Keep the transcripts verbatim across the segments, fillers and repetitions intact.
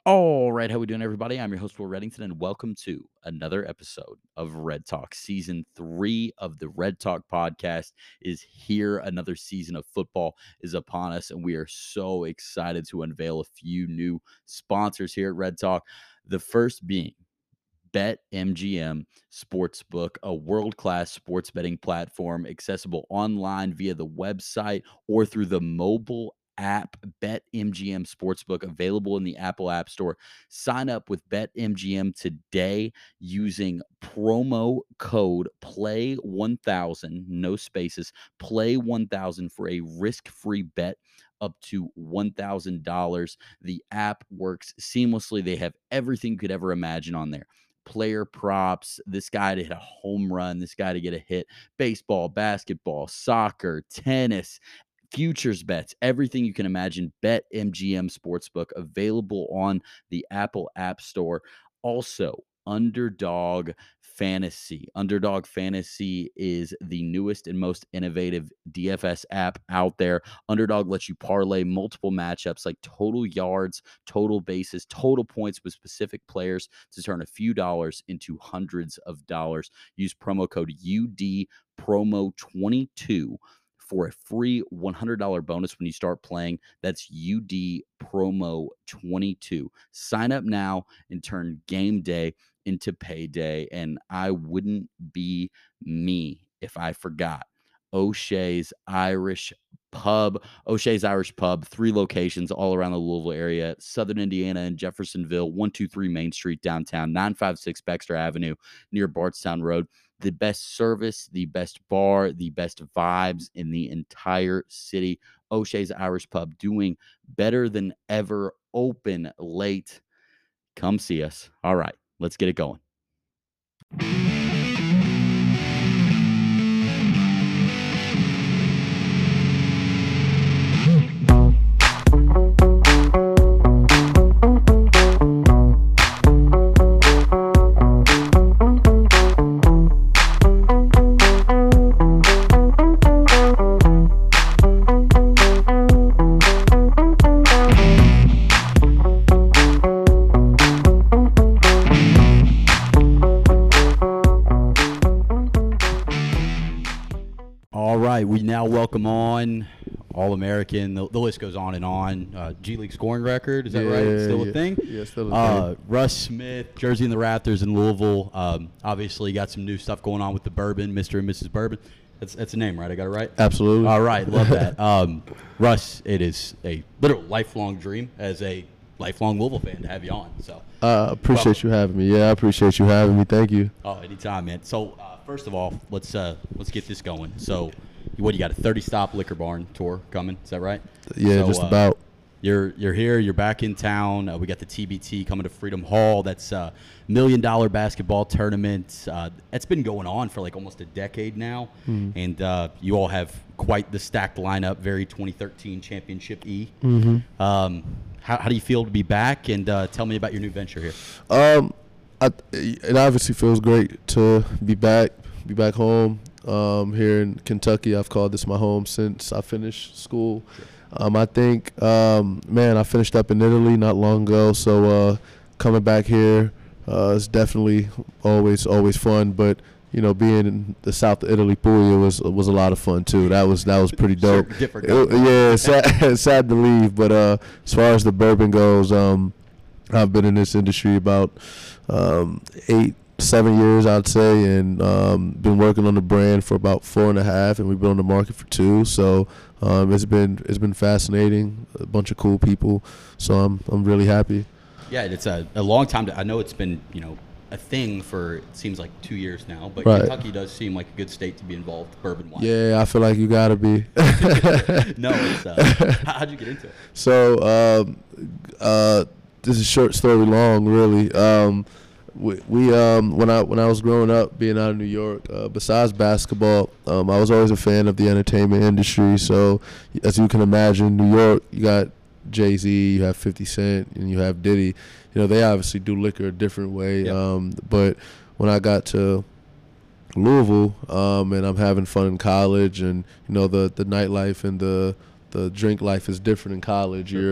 All right, how we doing, everybody? I'm your host, Will Reddington, and welcome to another episode of Red Talk. Season three of the Red Talk podcast is here. Another season of football is upon us, and we are so excited to unveil a few new sponsors here at Red Talk. The first being BetMGM Sportsbook, a world-class sports betting platform accessible online via the website or through the mobile app. BetMGM Sportsbook available in the Apple App Store. Sign up with BetMGM today using promo code play one thousand, no spaces, play one thousand for a risk-free bet up to one thousand dollars. The app works seamlessly. They have everything you could ever imagine on there. Player props, this guy to hit a home run, this guy to get a hit, baseball, basketball, soccer, tennis, futures bets, everything you can imagine. BetMGM Sportsbook available on the Apple App Store. Also, Underdog Fantasy. Underdog Fantasy is the newest and most innovative D F S app out there. Underdog lets you parlay multiple matchups like total yards, total bases, total points with specific players to turn a few dollars into hundreds of dollars. Use promo code U D promo twenty-two for a free one hundred dollars bonus when you start playing. That's U D promo twenty-two. Sign up now and turn game day into payday. And I wouldn't be me if I forgot O'Shea's Irish Pub. O'Shea's Irish Pub, three locations all around the Louisville area, Southern Indiana and Jeffersonville, one two three Main Street downtown, nine five six Baxter Avenue near Bardstown Road. The best service, the best bar, the best vibes in the entire city. O'Shea's Irish Pub doing better than ever, open late. Come see us. All right, let's get it going. We now welcome on All-American. The, the list goes on and on. Uh, G League scoring record, is that yeah, right? It's still yeah. a thing? Yeah, still a uh, thing. Russ Smith, Jersey and the Raptors in Louisville. Um, obviously, got some new stuff going on with the Bourbon, Mister and Missus Bourbon. That's that's a name, right? I got it right? Absolutely. All right, love that. um, Russ, it is a literal lifelong dream as a lifelong Louisville fan to have you on. So I uh, appreciate well, you having me. Yeah, I appreciate you having me. Thank you. Oh, anytime, man. So uh, first of all, let's uh, let's get this going. So. What, you got a thirty-stop Liquor Barn tour coming? Is that right? Yeah, so, just uh, about. You're you're here. You're back in town. Uh, we got the T B T coming to Freedom Hall. That's a million-dollar basketball tournament. Uh, that's been going on for like almost a decade now. Mm-hmm. And uh, you all have quite the stacked lineup, very twenty thirteen Championship E. Mm-hmm. Um, how, how do you feel to be back? And uh, tell me about your new venture here. Um, I, it obviously feels great to be back, be back home. Um, here in Kentucky. I've called this my home since I finished school. Sure. Um, I think, um, man, I finished up in Italy not long ago, so uh, coming back here uh, is definitely always always fun. But you know, being in the south of Italy, Puglia was was a lot of fun too. That was that was pretty dope. Sure, different. It, yeah, it's sad, it's sad to leave, but uh, as far as the bourbon goes, um, I've been in this industry about um, eight. seven years, I'd say, and um, been working on the brand for about four and a half, and we've been on the market for two. So um, it's been it's been fascinating. A bunch of cool people. So I'm I'm really happy. Yeah, it's a, a long time. To, I know it's been you know a thing for it seems like two years now, but right. Kentucky does seem like a good state to be involved bourbon wise. Yeah, I feel like you gotta be. no, it's, uh, how, how'd you get into it? So um, uh, this is a short story long, really. Um, We, we um when I when I was growing up, being out of New York, uh, besides basketball, um, I was always a fan of the entertainment industry. So, as you can imagine, New York, you got Jay-Z, you have fifty Cent, and you have Diddy. You know, they obviously do liquor a different way. Yep. Um, but when I got to Louisville, um, and I'm having fun in college, and you know the the nightlife and the the drink life is different in college. Sure. You're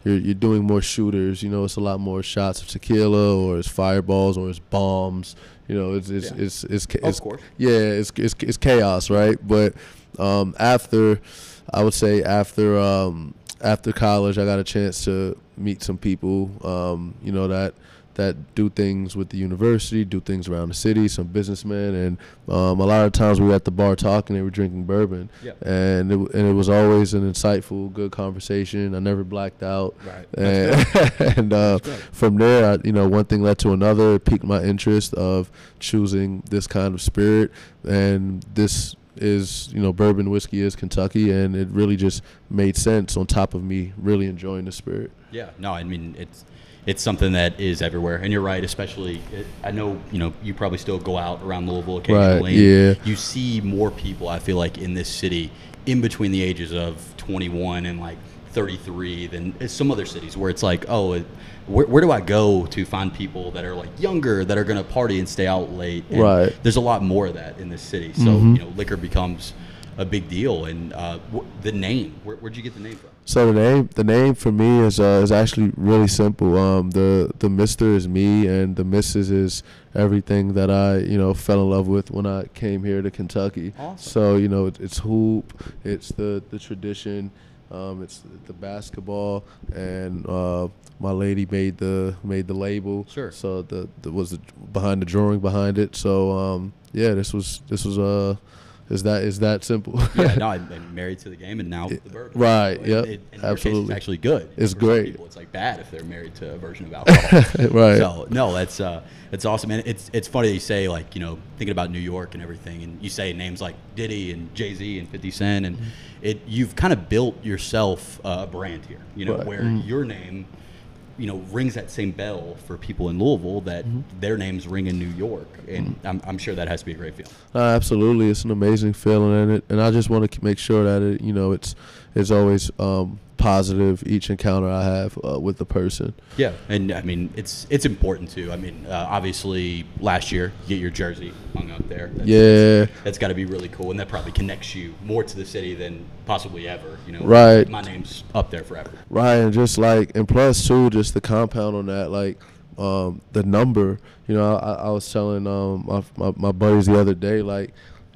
you're you're doing more shooters. You know, it's a lot more shots of tequila, or it's fireballs, or it's bombs. You know, it's it's Yeah. it's, it's, it's, Of it's course. yeah, it's, it's it's chaos, right? But um, after, I would say after um, after college, I got a chance to meet some people. Um, you know that. that do things with the university, do things around the city, some businessmen, and um, a lot of times we were at the bar talking, they were drinking bourbon, Yep. and it, and it was always an insightful, good conversation. I never blacked out, Right. and, and uh, That's good. from there, I, you know, one thing led to another. It piqued my interest of choosing this kind of spirit, and this is, you know, bourbon whiskey is Kentucky, and it really just made sense on top of me really enjoying the spirit. Yeah, no, I mean it's it's something that is everywhere, and you're right. Especially, it, I know you know you probably still go out around Louisville occasionally. yeah. You see more people. I feel like in this city, in between the ages of twenty-one and like thirty-three, than some other cities where it's like, oh, it, where, where do I go to find people that are like younger that are going to party and stay out late? And Right. There's a lot more of that in this city. So Mhm. you know, liquor becomes a big deal. And uh, wh- the name, where, where'd you get the name from? So the name, the name for me is uh, is actually really simple. Um, the the Mister is me, and the Missus is everything that I you know fell in love with when I came here to Kentucky. Awesome. So you know it, it's hoop, it's the the tradition, um, it's the basketball, and uh, my lady made the made the label. Sure. So the, the was the, behind the drawing behind it. So um, yeah, this was this was uh. Is that is that simple? Yeah, no, I'm, I'm married to the game, and now the bourbon. Right, So yep, it, it, in your case, absolutely. it's actually good. It's For some great. People, it's like bad if they're married to a version of alcohol. Right. So no, that's uh, that's awesome, and it's it's funny that you say like you know thinking about New York and everything, and you say names like Diddy and Jay Z and fifty Cent, and it you've kind of built yourself a brand here, you know, Right. where Mhm. your name, you know, rings that same bell for people in Louisville that their names ring in New York, and I'm, I'm sure that has to be a great feeling. Uh, absolutely, it's an amazing feeling, and it, and I just want to make sure that it, you know, it's it's always um, positive each encounter I have uh, with the person. Yeah, and I mean it's it's important too. I mean, uh, obviously last year you get your jersey hung up there. That's, Yeah. that's, that's got to be really cool, and that probably connects you more to the city than possibly ever. You know, Right. My name's up there forever. Right, and just like, and plus too, just the compound on that, like um, the number. You know, I, I was telling um, my, my my buddies the other day, like.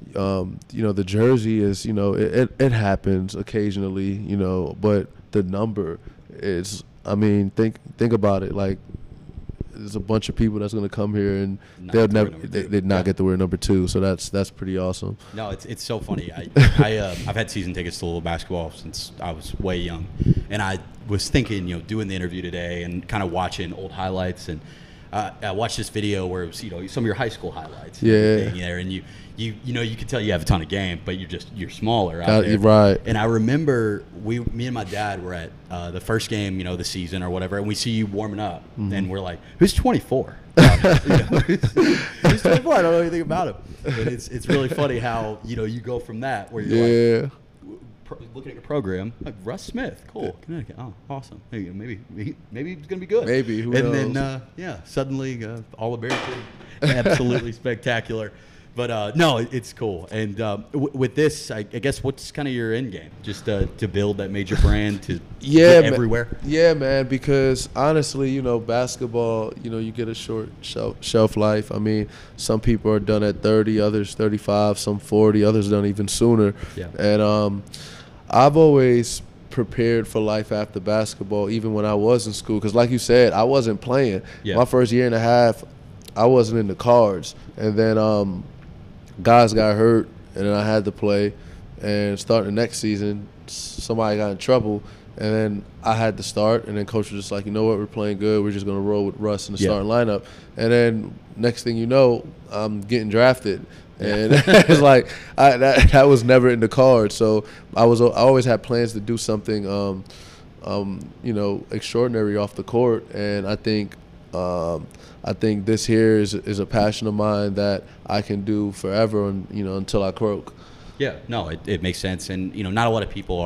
Um, you know, the jersey is, you know, it, it, it happens occasionally, you know, but the number is, I mean, think think about it. Like, there's a bunch of people that's going to come here and Not they'll get to wear never, number they, two. they'd not Yeah. get to wear number two. So that's that's pretty awesome. No, it's it's so funny. I I uh, I've had season tickets to Louisville basketball since I was way young, and I was thinking, you know, doing the interview today and kind of watching old highlights, and uh, I watched this video where it was, you know, some of your high school highlights. and Yeah. everything there, and you you you know you can tell you have a ton of game, but you're just you're smaller out Uh, there. right. And I remember we, me and my dad were at uh, the first game, you know, the season or whatever, and we see you warming up, Mm-hmm. and we're like, "Who's twenty-four? Um, you know, who's, who's twenty-four? I don't know anything about him." And it's it's really funny how you know you go from that where you're like Yeah. pro- looking at your program, like Russ Smith, cool, Connecticut, oh, awesome. There you go. Maybe maybe maybe he's gonna be good. Maybe, who and then knows? uh, yeah, suddenly uh, all American, absolutely spectacular. But uh, no, it, it's cool. And um, w- with this, I, I guess what's kind of your end game? Just uh, to build that major brand to Yeah, get ma- everywhere. Yeah, man. Because honestly, you know, basketball, you know, you get a short shelf shelf life. I mean, some people are done at thirty, others thirty-five, some forty, others done even sooner. Yeah. And um, I've always prepared for life after basketball, even when I was in school. Because, like you said, I wasn't playing. Yeah. My first year and a half, I wasn't in the cards, and then um, guys got hurt, and then I had to play. And starting the next season, s- somebody got in trouble, and then I had to start. And then coach was just like, you know what, we're playing good. We're just gonna roll with Russ in the Yeah. starting lineup. And then next thing you know, I'm getting drafted. And it's like I, that that was never in the cards. So I was I always had plans to do something, um, um, you know, extraordinary off the court. And I think um, I think this here is is a passion of mine that I can do forever, and you know, until I croak. Yeah, no, it, it makes sense. And, you know, not a lot of people are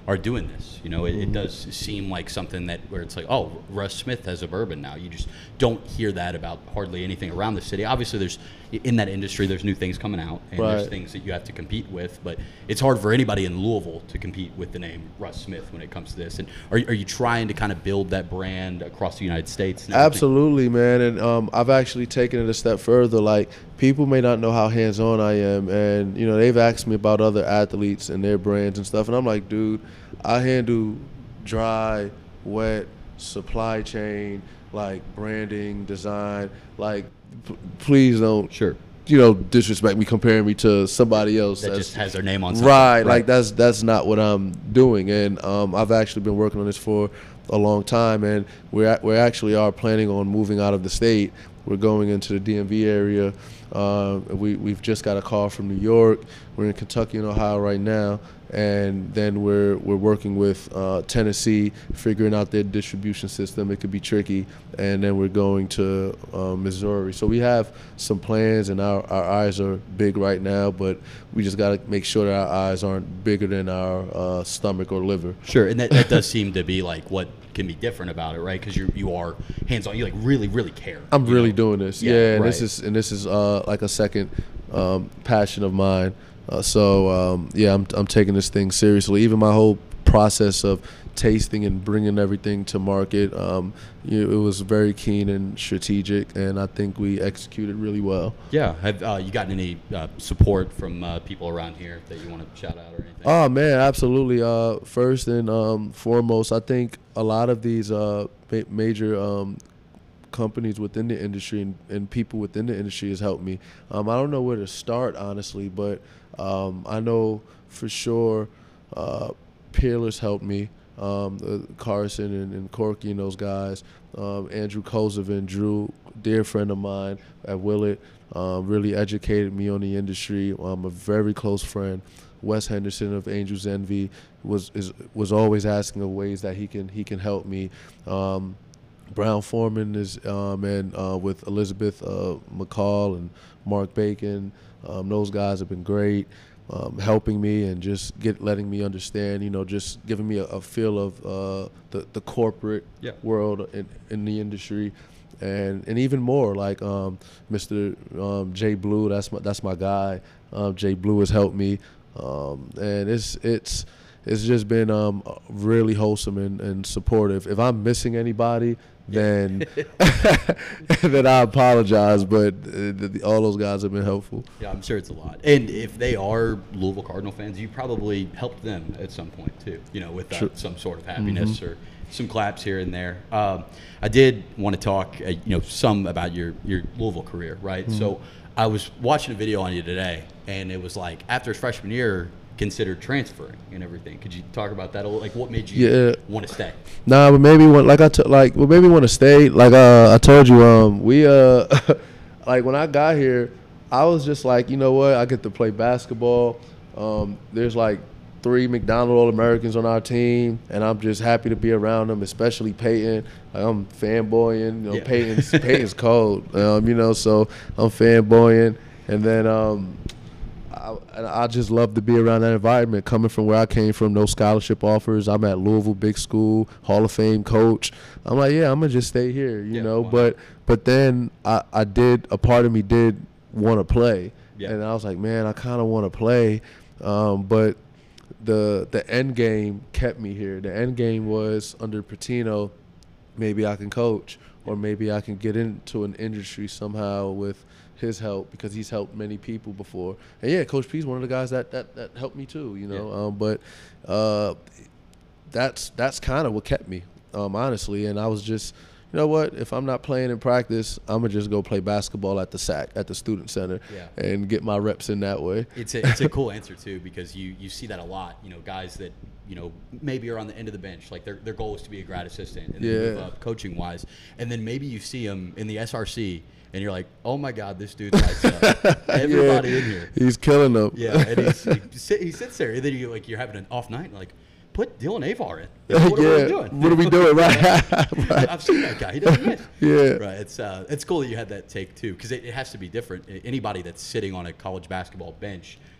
are doing this. You know, it, it does seem like something that where it's like, oh, Russ Smith has a bourbon now. You just don't hear that about hardly anything around the city. Obviously, there's in that industry, there's new things coming out, and right. there's things that you have to compete with. But it's hard for anybody in Louisville to compete with the name Russ Smith when it comes to this. And are, are you trying to kind of build that brand across the United States? Absolutely, man. And um, I've actually taken it a step further. Like, people may not know how hands-on I am, and you know, they've asked me about other athletes and their brands and stuff, and I'm like, dude, I handle dry, wet, supply chain, like branding, design. Like, p- please don't, sure, you know, disrespect me comparing me to somebody else that that's, just has their name on something. Right, right. Like that's that's not what I'm doing, and um, I've actually been working on this for a long time, and we're we actually are planning on moving out of the state. We're going into the D M V area. Uh, we we've just got a call from New York. We're in Kentucky and Ohio right now, and then we're we're working with uh, Tennessee, figuring out their distribution system. It could be tricky, and then we're going to uh, Missouri. So we have some plans, and our, our eyes are big right now, but we just got to make sure that our eyes aren't bigger than our uh, stomach or liver. Sure, and that, that does seem to be like what can be different about it, right? Because you you are hands on. You like really really care. I'm really know? doing this, yeah. yeah and right. this is and this is uh, like a second um, passion of mine. Uh, so um, yeah, I'm I'm taking this thing seriously. Even my whole process of tasting and bringing everything to market, um, you know, it was very keen and strategic, and I think we executed really well. Yeah, have uh, you gotten any uh, support from uh, people around here that you want to shout out or anything? Oh man, absolutely. Uh, first and um, foremost, I think a lot of these uh, ma- major um, companies within the industry and, and people within the industry has helped me. Um, I don't know where to start, honestly, but um, I know for sure uh, Peerless helped me. Um, uh, Carson and, and Corky and those guys. Um, Andrew Kozovin, Drew, dear friend of mine at Willett, um, really educated me on the industry. I'm a very close friend. Wes Henderson of Angels Envy was is, was always asking of ways that he can he can help me. Um, Brown Foreman is um, and uh, with Elizabeth uh, McCall and Mark Bacon. Um, those guys have been great. Um, helping me and just get letting me understand, you know, just giving me a, a feel of uh, the the corporate yeah. world in, in the industry, and and even more like um, Mister Um, Jay Blue. That's my that's my guy. Um, Jay Blue has helped me, um, and it's it's it's just been um, really wholesome and, and supportive. If I'm missing anybody, then then I apologize, but uh, all those guys have been helpful. Yeah, I'm sure it's a lot. And if they are Louisville Cardinal fans, you probably helped them at some point too, you know, with uh, Sure. some sort of happiness Mm-hmm. or some claps here and there. Um, I did want to talk, uh, you know, some about your, your Louisville career, right? Mm-hmm. So I was watching a video on you today, and it was like after his freshman year, considered transferring and everything. Could you talk about that a little? Like, what made you Yeah. want to stay? Nah, but maybe want like I t- like well maybe want to stay. Like uh, I told you, um, we uh, like when I got here, I was just like, you know what, I get to play basketball. Um, there's like three McDonald All-Americans on our team, and I'm just happy to be around them, especially Peyton. Like, I'm fanboying. You know, Yeah. Peyton's Peyton's cold. Um, you know, so I'm fanboying, and then um. I, I just love to be around that environment. Coming from where I came from, no scholarship offers. I'm at Louisville, big school, Hall of Fame coach. I'm like, yeah, I'm gonna just stay here, you Yeah, know. wow. But but then I, I did. A part of me did want to play, Yeah. and I was like, man, I kind of want to play, um, but the the end game kept me here. The end game was under Patino. Maybe I can coach, or maybe I can get into an industry somehow with his help, because he's helped many people before. And yeah, Coach P's one of the guys that that, that helped me too, you know. Yeah. Um, but uh, that's that's kind of what kept me, um, honestly. And I was just, you know what, if I'm not playing in practice, I'm gonna just go play basketball at the S A C, at the student center, Yeah. and get my reps in that way. It's a, it's a cool answer too, because you, you see that a lot. You know, guys that, you know, maybe are on the end of the bench, like their their goal is to be a grad assistant and then Yeah. move up coaching wise, and then maybe you see them in the S R C and you're like, oh my God, this dude lights up. Everybody Yeah, in here. he's killing them. Yeah, and he's, he, sit, he sits there, and then you like you're having an off night, and like, put Dylan Avar in. You know, what yeah. are we doing? What are we doing? Right. right. I've seen that guy. He doesn't miss. Yeah. Right. It's uh, it's cool that you had that take too, because it, it has to be different. Anybody that's sitting on a college basketball bench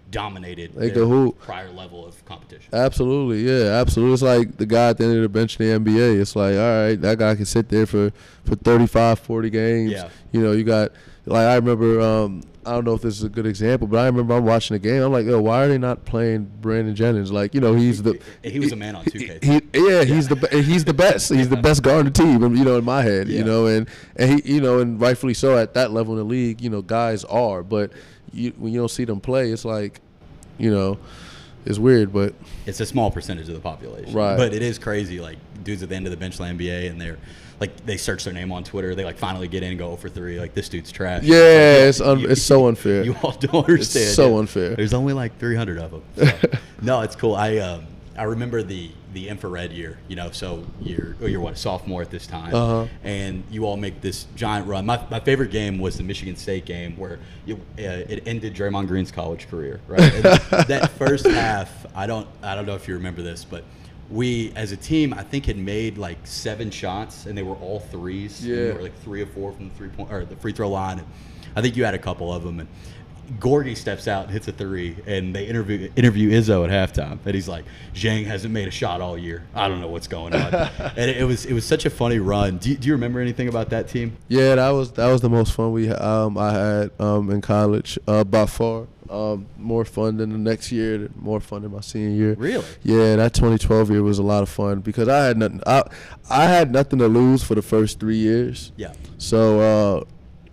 dominated They their could hoop. prior level of competition. Absolutely, yeah, absolutely. It's like the guy at the end of the bench in the N B A. It's like, all right, that guy can sit there for, for thirty-five, forty games. Yeah. You know, you got, like, I remember, um, I don't know if this is a good example, but I remember I'm watching the game. I'm like, yo, why are they not playing Brandon Jennings? Like, you know, he's the he was a man on two K. He, he, yeah, he's the be- he's the best. He's the best guard on the team. You know, in my head, Yeah. you know, and and he, you know, and rightfully so at that level in the league. You know, guys are, but you, when you don't see them play, it's like, you know, it's weird, but it's a small percentage of the population. Right. But it is crazy. Like dudes at the end of the bench in the N B A, and they're like they search their name on Twitter. They like finally get in and go oh for three. Like this dude's trash. Yeah, like, it's un- you, it's so unfair. You all don't understand. It's so it. unfair. There's only like three hundred of them. So. No, it's cool. I um I remember the the infrared year. You know, so you're oh, you're what a sophomore at this time, Uh-huh. and you all make this giant run. My my favorite game was the Michigan State game where you, uh, it ended Draymond Green's college career. Right. And that first half, I don't I don't know if you remember this, but we, as a team, I think had made like seven shots, and they were all threes. Yeah. And we were like three or four from the three point or the free throw line. And I think you had a couple of them. And Gorgie steps out and hits a three, and they interview interview Izzo at halftime, and he's like, "Zhang hasn't made a shot all year. I don't know what's going on." And it, it was it was such a funny run. Do you, do you remember anything about that team? Yeah, that was that was the most fun we um I had um in college uh, by far. Um, more fun than the next year, more fun than my senior year. Really? Yeah, that twenty twelve year was a lot of fun because I had nothing. I I had nothing to lose for the first three years. Yeah. So uh,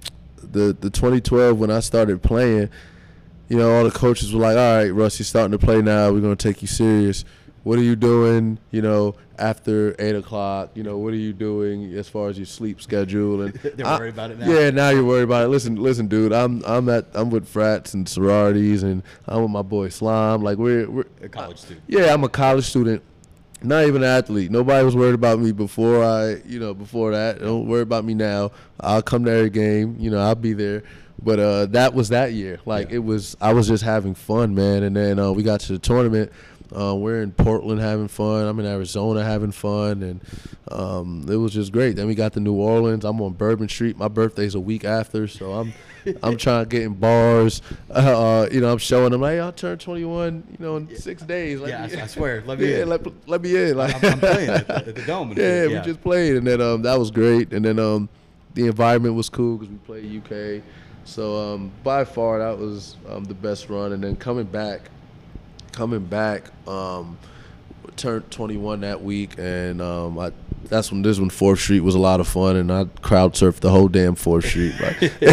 the the twenty twelve when I started playing, you know, all the coaches were like, "All right, Russ, you're starting to play now. We're gonna take you serious. What are you doing? You know, after eight o'clock. You know, what are you doing as far as your sleep schedule?" And They're I- worried about it now? Yeah, now you're worried about it. Listen, listen, dude. I'm I'm at I'm with frats and sororities, and I'm with my boy Slime. Like we're we're A college student. yeah, I'm a college student. Not even an athlete. Nobody was worried about me before I, you know, before that. Don't worry about me now. I'll come to every game. You know, I'll be there. But uh, that was that year. Like Yeah. it was, I was just having fun, man. And then uh, we got to the tournament. Uh, we're in Portland having fun. I'm in Arizona having fun, and um, it was just great. Then we got to New Orleans. I'm on Bourbon Street. My birthday's a week after, so I'm I'm trying to get in bars. Uh, you know, I'm showing them, hey, I'll turn twenty-one. You know, in six days. Let Yeah, me- I, I swear. Let me yeah, in. let, let me in. Like I'm, I'm playing at the, at the Dome. in a yeah, few- we just played, and then um, that was great. And then um, the environment was cool because we played U K. So um, by far, that was um, the best run. And then coming back, coming back, um, turned twenty-one that week, and um, I, that's when this when Fourth Street was a lot of fun, and I crowd surfed the whole damn Fourth Street. Like,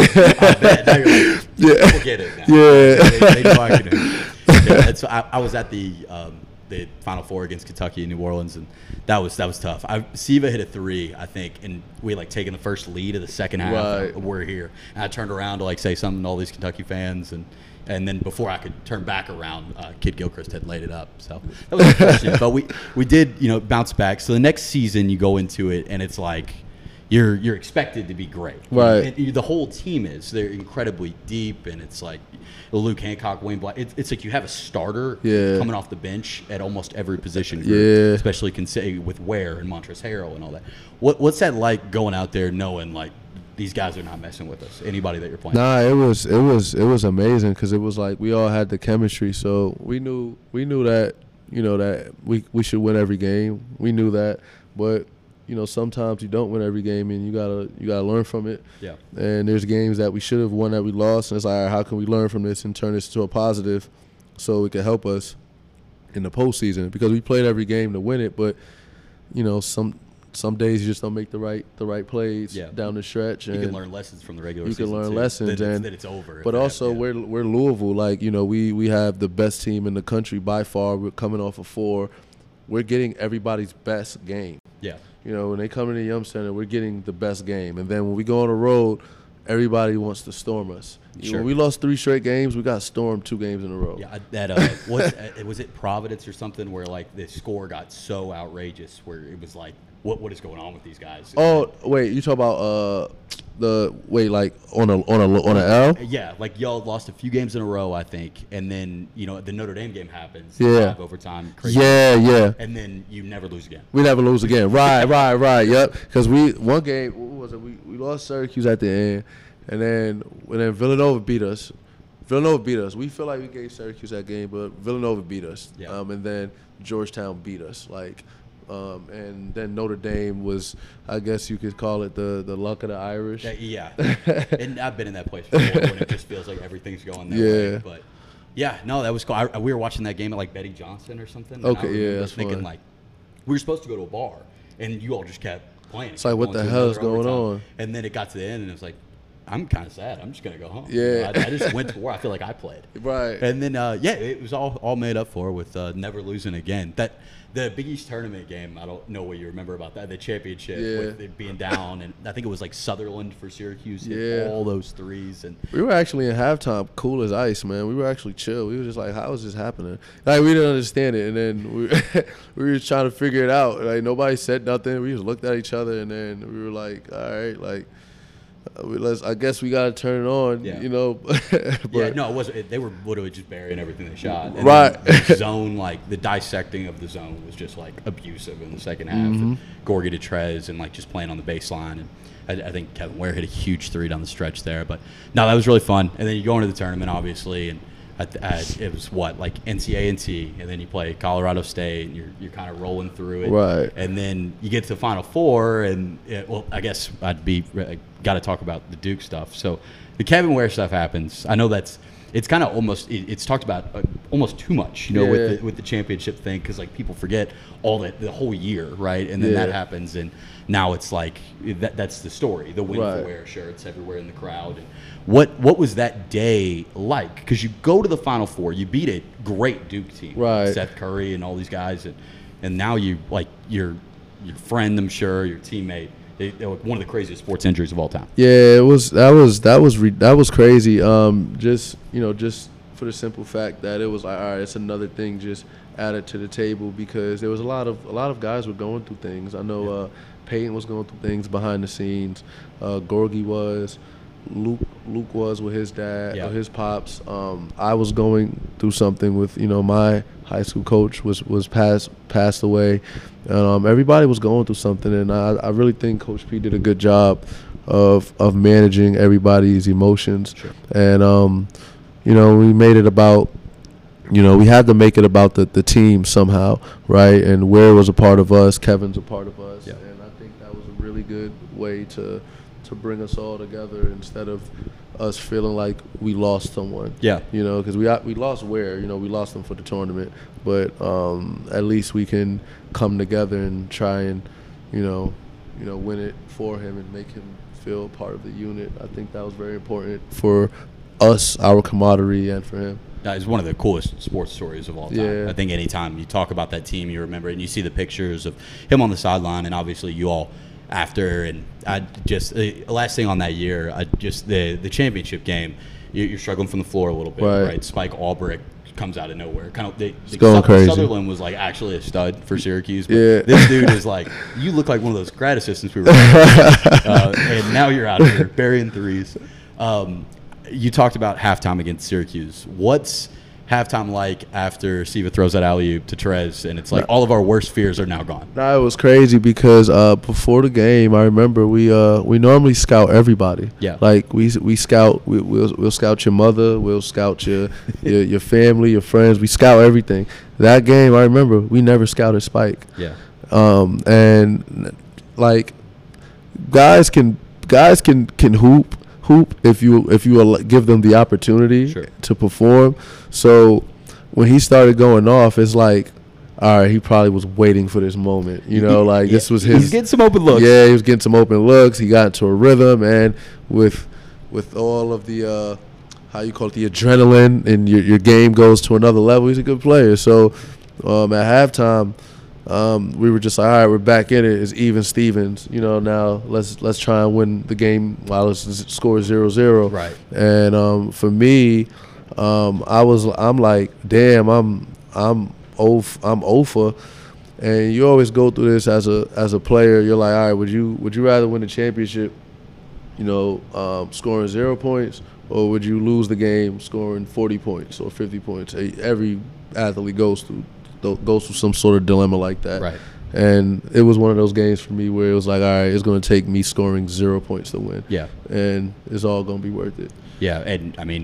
I bet. Now you're like, Yeah. people get it now. Yeah. They, they know I can do it. Yeah, and so I, I was at the um, the Final Four against Kentucky in New Orleans, and that was that was tough. I, Siva hit a three, I think, and we had, like taken the first lead of the second half. Right. And we're here, and I turned around to like say something to all these Kentucky fans, and and then before I could turn back around, uh, Kid Gilchrist had laid it up. So that was unfortunate, but we we did you know bounce back. So the next season you go into it, and it's like. You're you're expected to be great, Right. And you- the whole team is. They're incredibly deep, and it's like Luke Hancock, Wayne Black. It's, it's like you have a starter Yeah. coming off the bench at almost every position group, Yeah. especially consi- with Ware and Montrezl Harrell and all that. What what's that like going out there knowing like these guys are not messing with us? Anybody that you're playing? Nah, it was it was it was amazing because it was like we all had the chemistry, so we knew we knew that you know that we we should win every game. We knew that, but you know sometimes you don't win every game, and you gotta you gotta learn from it. Yeah. And there's games that we should have won that we lost, and it's like, all right, how can we learn from this and turn this to a positive, so it can help us in the postseason? Because we played every game to win it, but you know some. Some days you just don't make the right the right plays Yeah. down the stretch. You And can learn lessons from the regular you can season. learn too. lessons, Then it's, and- then it's over. But if also, that- yeah. we're we're Louisville. Like you know, we we have the best team in the country by far. We're coming off of four. We're getting everybody's best game. yeah. You know, when they come into the Yum Center, we're getting the best game. And then when we go on the road, everybody wants to storm us. You know, Sure. when we lost three straight games, we got stormed two games in a row. Yeah, I- that uh, was uh, was it Providence or something where like the score got so outrageous where it was like, what what is going on with these guys? Oh wait, you talk about uh the wait like on a on a on a L? Yeah, like y'all lost a few games in a row, I think, and then you know the Notre Dame game happens. Yeah. five overtime. Crazy. Yeah, yeah. And then you never lose again. We never lose again. Right, right, right. Yep. Because we one game, what was it? We we lost Syracuse at the end, and then and then Villanova beat us Villanova beat us. We feel like we gave Syracuse that game, but Villanova beat us. Yeah. Um, and then Georgetown beat us. Like, um, and then Notre Dame was, I guess you could call it the the luck of the Irish. Yeah, yeah. And I've been in that place before when it just feels like everything's going their Yeah. way. But yeah, no, that was cool. I, we were watching that game at like Betty Johnson or something. and I Okay, yeah, remember that's thinking fun. like we were supposed to go to a bar, and you all just kept playing. It's like, what the hell is going on? And then it got to the end, and it was like, I'm kind of sad. I'm just gonna go home. Yeah. I, I just went to war. I feel like I played. Right. And then uh, yeah, it was all all made up for with uh, never losing again. That the Big East tournament game. I don't know what you remember about that. The championship Yeah. with it being down, and I think it was like Sutherland for Syracuse. hit Yeah. all those threes and. We were actually in halftime, cool as ice, man. We were actually chill. We were just like, "How is this happening?" Like we didn't understand it, and then we we were trying to figure it out. Like nobody said nothing. We just looked at each other, and then we were like, "All right, like, uh, we, let's. I guess we gotta turn it on." Yeah. You know. but, Yeah, no, it wasn't. It, they were literally just burying everything they shot. And Right. then the zone, like the dissecting of the zone, was just like abusive in the second half. Mm-hmm. And Gorgie to Trez and like just playing on the baseline. And I, I think Kevin Ware hit a huge three down the stretch there. But no, that was really fun. And then you go into the tournament, obviously, and at, at, it was what like N C A A T, and then you play Colorado State, and you're you're kind of rolling through it. Right. And then you get to the Final Four, and it, well, I guess I'd be got to talk about the Duke stuff. So the Kevin Ware stuff happens. I know that's it's kind of almost it, it's talked about uh, almost too much, you know, Yeah. with the, with the championship thing, because like people forget all that the whole year, right? And then that Yeah. happens, and now it's like that that's the story. The win Right. for Ware shirts everywhere in the crowd. And what what was that day like? Because you go to the Final Four, you beat a great Duke team, Right. Seth Curry and all these guys, and and now you like your your friend, I'm sure, your teammate. They, they were one of the craziest sports injuries of all time. Yeah, it was that was that was re, that was crazy. Um, just you know, just for the simple fact that it was like, all right, it's another thing just added to the table, because there was a lot of a lot of guys were going through things. I know uh, Peyton was going through things behind the scenes. Uh, Gorgie was, Luke Luke was with his dad, Yeah. or his pops. Um, I was going through something with you know my high school coach was was passed passed away. Um, everybody was going through something, and I, I really think Coach P did a good job of of managing everybody's emotions. Sure. And um, you know, we made it about, you know, we had to make it about the, the team somehow, right? And Ware was a part of us, Kevin's a part of us, Yeah. and I think that was a really good way to to bring us all together instead of us feeling like we lost someone. Yeah. You know, because we we lost Ware, you know, we lost them for the tournament, but um, at least we can come together and try and, you know, you know, win it for him and make him feel part of the unit. I think that was very important for us, our camaraderie, and for him. That is one of the coolest sports stories of all time. Yeah. I think anytime you talk about that team, you remember it, and you see the pictures of him on the sideline, and obviously you all after. And I just uh, last thing on that year, I just the the championship game, you- you're struggling from the floor a little bit, Right. right? Spike Albrecht comes out of nowhere. Kind of, they, they, going crazy. Sutherland was like actually a stud for Syracuse, but Yeah. this dude is like, you look like one of those grad assistants we were, uh, and now you're out here burying threes. Um, you talked about halftime against Syracuse. What's halftime like after Siva throws that alley-oop to Trez, and it's like all of our worst fears are now gone? Nah, it was crazy because uh, before the game, I remember we uh, we normally scout everybody. Yeah. Like we we scout, we, we'll we'll scout your mother, we'll scout your, your your family, your friends. We scout everything. That game, I remember we never scouted Spike. Yeah. Um, and like guys can guys can can hoop hoop if you if you al- give them the opportunity Sure. to perform. So when he started going off, it's like, all right, he probably was waiting for this moment. You know, like this was his. He's getting some open looks. Yeah, he was getting some open looks. He got into a rhythm, and with with all of the uh, how you call it, the adrenaline, and your your game goes to another level. He's a good player. So um, at halftime, um, we were just like, all right, we're back in it. It's even Stevens. You know, now let's let's try and win the game while it's score zero zero. Right. And um, for me, um, I was I'm like, damn, I'm I'm off I'm over. And you always go through this as a as a player. You're like, all right, would you would you rather win the championship, you know, um, scoring zero points, or would you lose the game scoring forty points or fifty points? Every athlete goes through goes through some sort of dilemma like that. Right. And it was one of those games for me where it was like, all right, it's going to take me scoring zero points to win. Yeah. And it's all going to be worth it. Yeah, and I mean,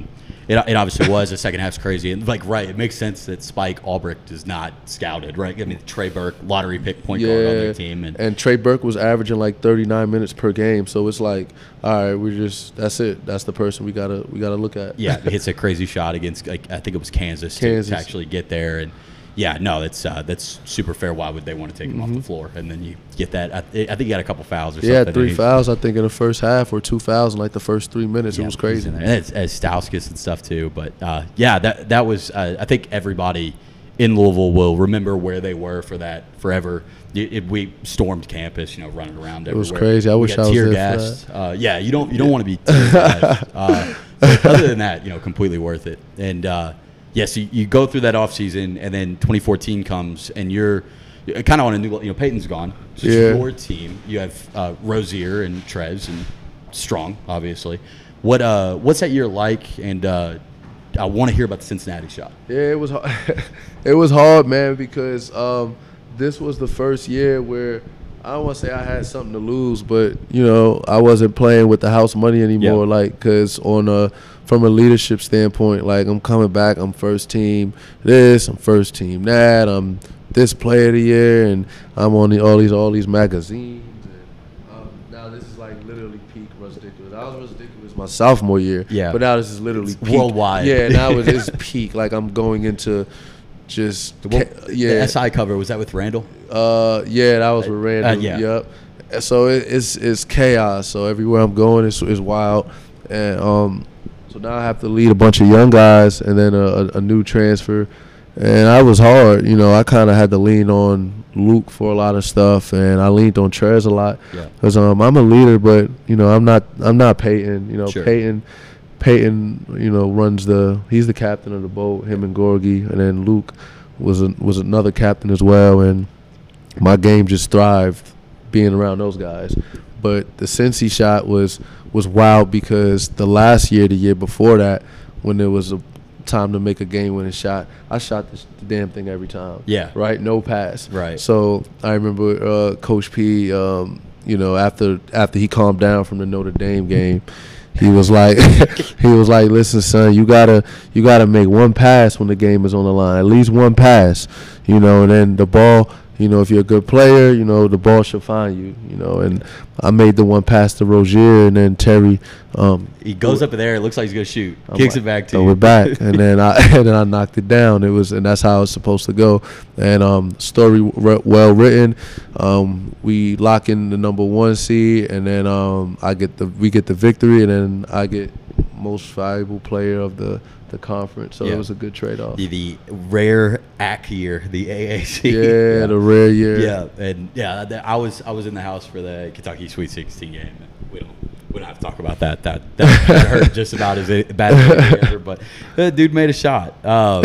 It, it obviously was. The second half's crazy. And, like, right, it makes sense that Spike Albrecht is not scouted, right? I mean, Trey Burke, lottery pick point guard on their team. And, and Trey Burke was averaging like thirty-nine minutes per game. So it's like, all right, we're just – that's it. That's the person we got to we gotta look at. Yeah, he hits a crazy shot against, like, I think it was Kansas, Kansas. To, to actually get there. And, yeah, no, that's uh, that's super fair. Why would they want to take him mm-hmm. off the floor? And then you get that. I, I think he got a couple fouls or yeah, something. Yeah, three fouls, I think, in the first half or two fouls in, like, the first three minutes. Yeah, it was crazy. And it's, it's Stauskas and stuff, too. But, uh, yeah, that that was uh, – I think everybody in Louisville will remember where they were for that forever. It, it, we stormed campus, you know, running around everywhere. It was crazy. I we wish I was tear there gassed. For that. Uh, yeah, you don't, you don't want to be tear gassed. Uh, but other than that, you know, completely worth it. And, uh, yes, yeah, so you go through that offseason, and then twenty fourteen comes, and you're kind of on a new – you know, Peyton's gone. So it's yeah. your team. You have uh, Rozier and Trez and Strong, obviously. What uh, What's that year like? And uh, I want to hear about the Cincinnati shot. Yeah, it was hard. It was hard, man, because um, this was the first year where – I don't want to say I had something to lose, but, you know, I wasn't playing with the house money anymore, yeah. like, because on a, from a leadership standpoint, like, I'm coming back, I'm first team this, I'm first team that, I'm this player of the year, and I'm on the, all these all these magazines. And, um, now this is, like, literally peak ridiculous. I was ridiculous my sophomore year, yeah. but now this is literally it's peak. Worldwide. Yeah, now it's, it's peak. Like, I'm going into just – well, yeah. The S I cover, was that with Randall? Uh, yeah, that was with Randall. Uh, yeah. Yep. So it, it's it's chaos. So everywhere I'm going, it's, it's wild. And um, so now I have to lead a bunch of young guys and then a, a new transfer. And I was hard. You know, I kind of had to lean on Luke for a lot of stuff, and I leaned on Trez a lot. Yeah. Because um, I'm a leader, but you know, I'm not I'm not Peyton. You know, sure. Peyton. Peyton, you know, runs the. He's the captain of the boat. Him and Gorgie, and then Luke was a, was another captain as well, and my game just thrived being around those guys. But the Cincy shot was was wild because the last year, the year before that, when there was a time to make a game-winning shot, I shot this, the damn thing every time. Yeah. Right? No pass. Right. So I remember uh, Coach P, um, you know, after after he calmed down from the Notre Dame game, he was like, he was like, listen, son, you gotta you gotta make one pass when the game is on the line, at least one pass, you know, and then the ball. You know, if you're a good player, you know, the ball should find you, you know. And I made the one pass to Rozier, and then Terry. Um, he goes up there. It looks like he's going to shoot. I'm Kicks like, it back to so you. We're back. and then I and then I knocked it down. It was, and that's how it's supposed to go. And um, story re- well written. Um, we lock in the number one seed, and then um, I get the we get the victory, and then I get most valuable player of the the conference. So yeah. It was a good trade-off. The, the rare A C year, the A A C. Yeah, yeah, the rare year. Yeah, and yeah, the, I was I was in the house for the Kentucky Sweet sixteen game. We don't we don't have to talk about that. That that hurt just about as bad as ever. But the dude made a shot. Um,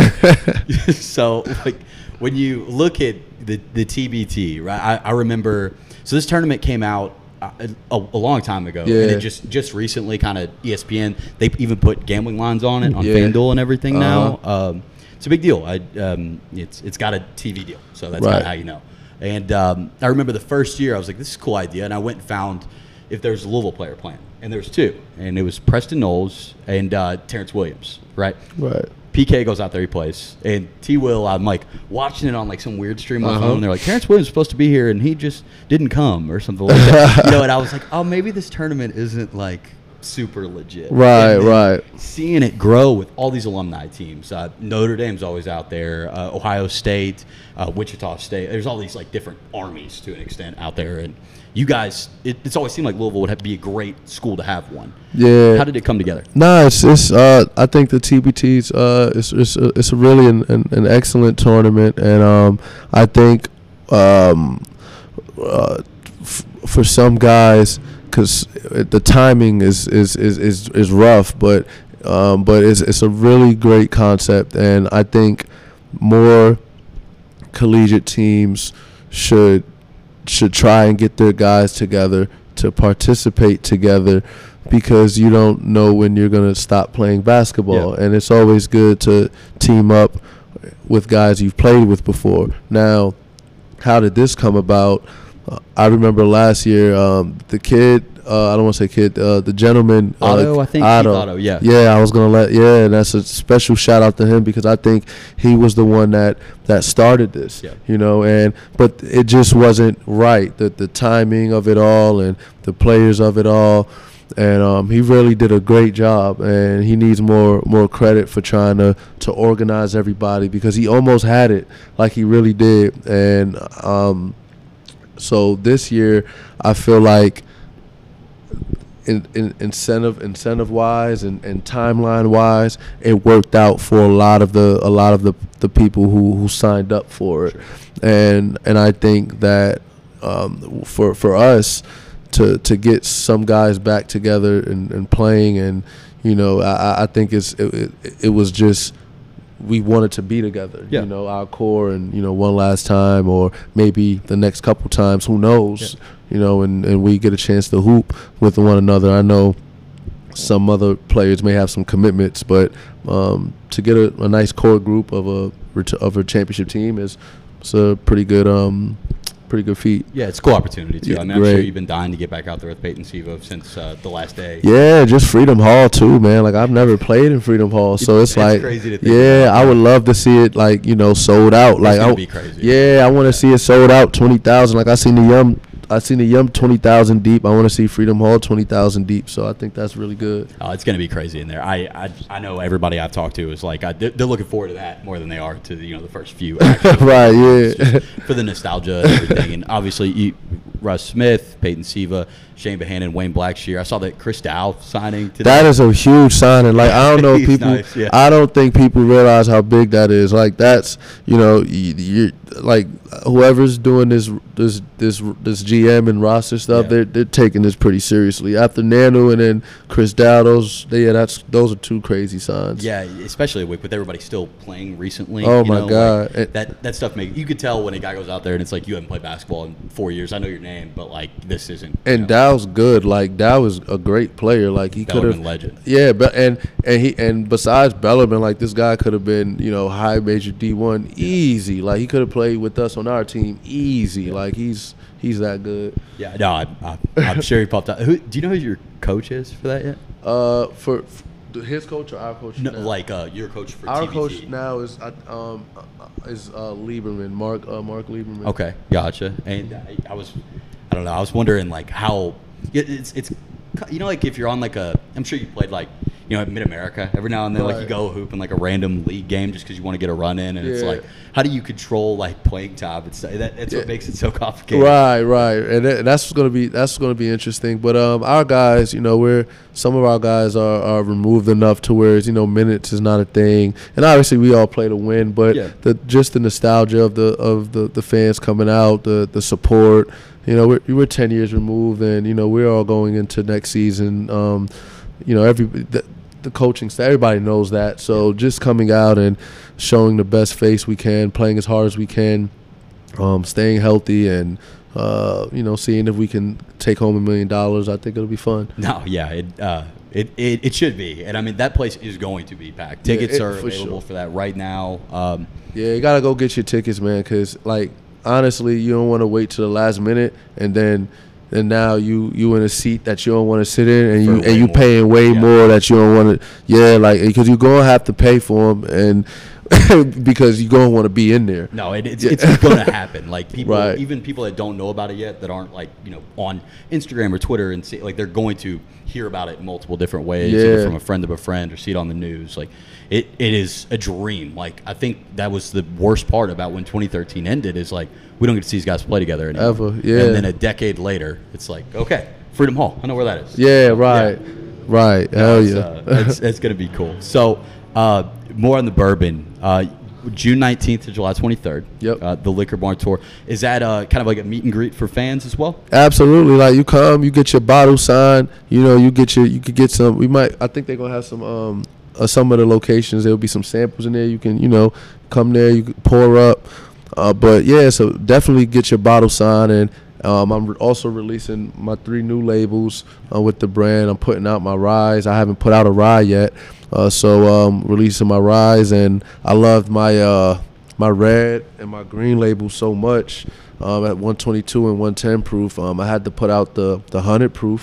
so like when you look at the the T B T, right? I, I remember. So this tournament came out A, a long time ago, yeah. and it just just recently, kind of E S P N, they even put gambling lines on it on yeah. FanDuel and everything uh-huh. now. Um, it's a big deal. I um, it's it's got a T V deal, so that's right. kind of how you know. And um, I remember the first year, I was like, "This is a cool idea," and I went and found if there's a Louisville player playing, and there's two, and it was Preston Knowles and uh, Terrence Williams, right? Right. P K goes out there, he plays. And T. Will, I'm like watching it on like some weird stream on my uh-huh. phone. And they're like, Terrence Williams is supposed to be here, and he just didn't come or something like that. You know, and I was like, oh, maybe this tournament isn't like super legit. Right, right. Seeing it grow with all these alumni teams. Uh, Notre Dame's always out there. Uh, Ohio State, uh, Wichita State. There's all these like different armies to an extent out there. And you guys, it, it's always seemed like Louisville would have to be a great school to have one. Yeah. How did it come together? No, it's it's. Uh, I think the T B T's. Uh, it's it's a, it's a really an, an, an excellent tournament, and um, I think um, uh, f- for some guys, because the timing is is, is, is, is rough, but um, but it's it's a really great concept, and I think more collegiate teams should. should try and get their guys together to participate together, because you don't know when you're going to stop playing basketball. Yeah. And it's always good to team up with guys you've played with before. Now, how did this come about? Uh, I remember last year, um, the kid Uh, I don't want to say kid. Uh, the gentleman. Otto, uh, I think. Otto. Otto, yeah. Yeah, I was gonna let. Yeah, and that's a special shout out to him because I think he was the one that that started this. Yeah. You know, and but it just wasn't right. The the timing of it all and the players of it all. And um, he really did a great job, and he needs more more credit for trying to, to organize everybody because he almost had it, like he really did. And um, so this year, I feel like in, in incentive incentive wise and, and timeline wise, it worked out for a lot of the a lot of the, the people who, who signed up for it, Sure. and and I think that um, for for us. To, to get some guys back together and, and playing, and you know, I, I think it's it, it, it was just we wanted to be together. Yeah. You know, our core, and you know, one last time, or maybe the next couple times. Who knows? Yeah. You know, and, and we get a chance to hoop with one another. I know some other players may have some commitments, but um, to get a, a nice core group of a of a championship team is it's a pretty good um. pretty good feat. Yeah, it's a cool opportunity, too. Yeah, I mean, I'm great. sure you've been dying to get back out there with Peyton Sivo since uh, the last day. Yeah, just Freedom Hall, too, man. Like, I've never played in Freedom Hall, so it's, It's like, crazy to think yeah, about. I would love to see it, like, you know, sold out. Like, gonna I, be crazy. Yeah, I want to see it sold out, twenty thousand. Like, I seen the Yum, I seen the Yum twenty thousand deep. I want to see Freedom Hall twenty thousand deep, so I think that's really good. Oh, it's going to be crazy in there. I, I I know everybody I've talked to is like, I, they're, they're looking forward to that more than they are to the, you know, the first few. actual Right, games, yeah. just for the nostalgia and everything. And obviously, you, Russ Smith, Peyton Siva, Shane Bohannon, Wayne Blackshear. I saw that Chris Dow signing today. That is a huge signing. Like, I don't know if He's people. nice, yeah. I don't think people realize how big that is. Like, that's, you know, you, you're like whoever's doing this this this this G M and roster stuff. Yeah. They're they're taking this pretty seriously. After Nanu and then Chris Dow, those they, yeah, that's those are two crazy signs. Yeah, especially with, with everybody still playing recently. Oh, you my know, God. like, that that stuff make you could tell when a guy goes out there and it's like you haven't played basketball in four years. I know your name, but like this isn't. you And know, Dow's good. Like, Dow is a great player. Like, he could Bellarmine have. legend. Yeah, but and and he and besides Bellarmine, like, this guy could have been, you know, high major D one easy. Like, he could have played with us on our team easy. Like, he's he's that good. Yeah, no, I, I, I'm sure he popped out. Who, do you know who your coach is for that yet? Uh, for, for his coach or our coach? No, now? like uh, your coach for our T B T. coach now is uh, um uh, is uh, Lieberman, Mark uh, Mark Lieberman. Okay, gotcha. And I, I was, I don't know, I was wondering like how it, it's it's you know like if you're on like a, I'm sure you played like you know at Mid America every now and then like you Right. go hoop in like a random league game just because you want to get a run in and it's Yeah. like how do you control like playing time? It's that that's what Yeah. makes it so complicated. Right, right, and that, that's gonna be that's gonna be interesting. But um, our guys, you know, we're some of our guys are, are removed enough to where you know minutes is not a thing, and obviously we all play to win. But Yeah. the just the nostalgia of the of the, the fans coming out, the the support. You know, we're we're ten years removed, and you know we're all going into next season. Um, you know, every the, the coaching staff, everybody knows that. So just coming out and showing the best face we can, playing as hard as we can, um, staying healthy, and uh, you know, seeing if we can take home a million dollars. I think it'll be fun. No, yeah, it, uh, it it it should be, and I mean that place is going to be packed. Yeah, Tickets it- are for available sure. for that right now. Um, Yeah, you gotta go get your tickets, man. Cause like honestly, you don't want to wait to the last minute, and then and now you you in a seat that you don't want to sit in, and For you way and you more. paying way Yeah. more that you don't want to. Yeah, like because you're gonna have to pay for them, and because you're gonna want to be in there. No, it, it's Yeah. it's going to happen. Like people, Right. even people that don't know about it yet, that aren't like you know on Instagram or Twitter, and see, like they're going to hear about it in multiple different ways, either Yeah. from a friend of a friend or see it on the news. Like it, it is a dream. Like I think that was the worst part about when twenty thirteen ended is like we don't get to see these guys play together anymore. Ever, yeah. And then a decade later, it's like okay, Freedom Hall. I know where that is. Yeah, right, right. No, Hell it's, yeah. uh, it's, it's going to be cool. So, uh, more on the bourbon. Uh, June nineteenth to July twenty-third. Yep. Uh, the Liquor Barn Tour. Is that uh, kind of like a meet and greet for fans as well? Absolutely. Like you come, you get your bottle signed. You know, you get your, you could get some. We might. I think they're gonna have some. Um, uh, some of the locations there'll be some samples in there. You can, you know, come there. You can pour up. Uh, but yeah, so definitely get your bottle signed. And um, I'm re- also releasing my three new labels uh, with the brand. I'm putting out my Rise. I haven't put out a Rye yet. Uh, so um, releasing my Rise, and I loved my uh, my red and my green label so much um, at one twenty-two and one ten proof. Um, I had to put out the the one hundred proof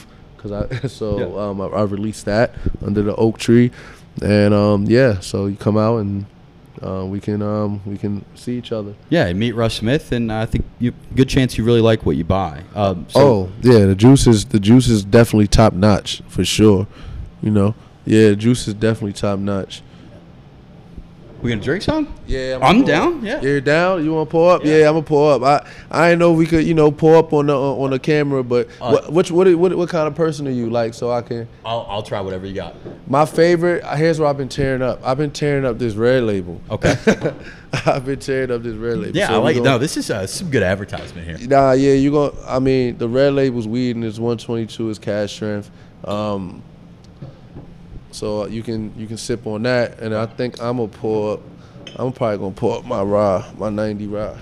Cause I so Yeah. um, I, I released that under the oak tree, and um, yeah, so you come out and uh, we can um, we can see each other. Yeah, and meet Russ Smith, and I think you good chance you really like what you buy. Um, so oh yeah, the juice is the juice is definitely top notch for sure. You know, yeah, the juice is definitely top notch. we gonna drink some? Yeah, I'm pour down, up. yeah. You're down. You want to pour up? Yeah. Yeah, I'm gonna pour up. I I didn't know we could, you know, pour up on the on the camera, but Uh, what, which what what what kind of person are you like? So I can. I'll I'll try whatever you got. My favorite. Here's what I've been tearing up. I've been tearing up this red label. Okay. I've been tearing up this red label. Yeah, So I we like it. gonna- No, this is uh, some good advertisement here. Nah, yeah, you going I mean, the red label's weed and it's one twenty-two is cash strength. Um, so you can you can sip on that, and I think I'm gonna pour up. I'm probably gonna pour up my raw, my ninety raw.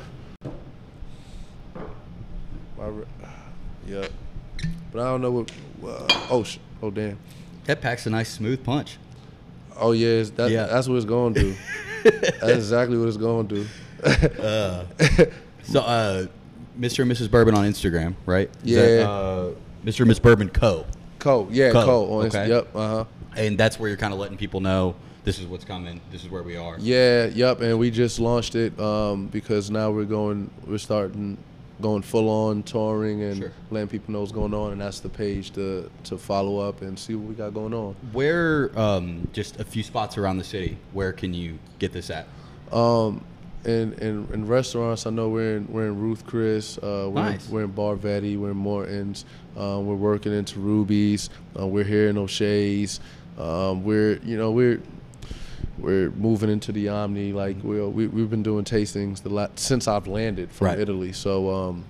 My, ra- yeah, but I don't know what. Uh, oh, sh- oh damn. That packs a nice smooth punch. Oh yeah, it's, that, Yeah. that's what it's gonna do. That's exactly what it's gonna do. Uh, so, uh, Mister and Missus Bourbon on Instagram, right? Is Yeah. that, uh, Mister and Miss Bourbon Co. Cole, yeah, Cole, Cole. On okay. Insta- Yep. Uh huh. And that's where you're kind of letting people know this is what's coming. This is where we are. Yeah, yep, and we just launched it um, because now we're going, we're starting going full on touring and Sure. letting people know what's going on, and that's the page to to follow up and see what we got going on. Where, um, just a few spots around the city, where can you get this at? Um, in, in in restaurants, I know we're in we're in Ruth Chris, uh, we're Nice. in, we're in Bar Vetti, we're in Morton's, um, we're working into Ruby's, uh, we're here in O'Shea's, um, we're you know we're we're moving into the Omni. Like we're, we we've been doing tastings the la- since I've landed from Right. Italy. So um,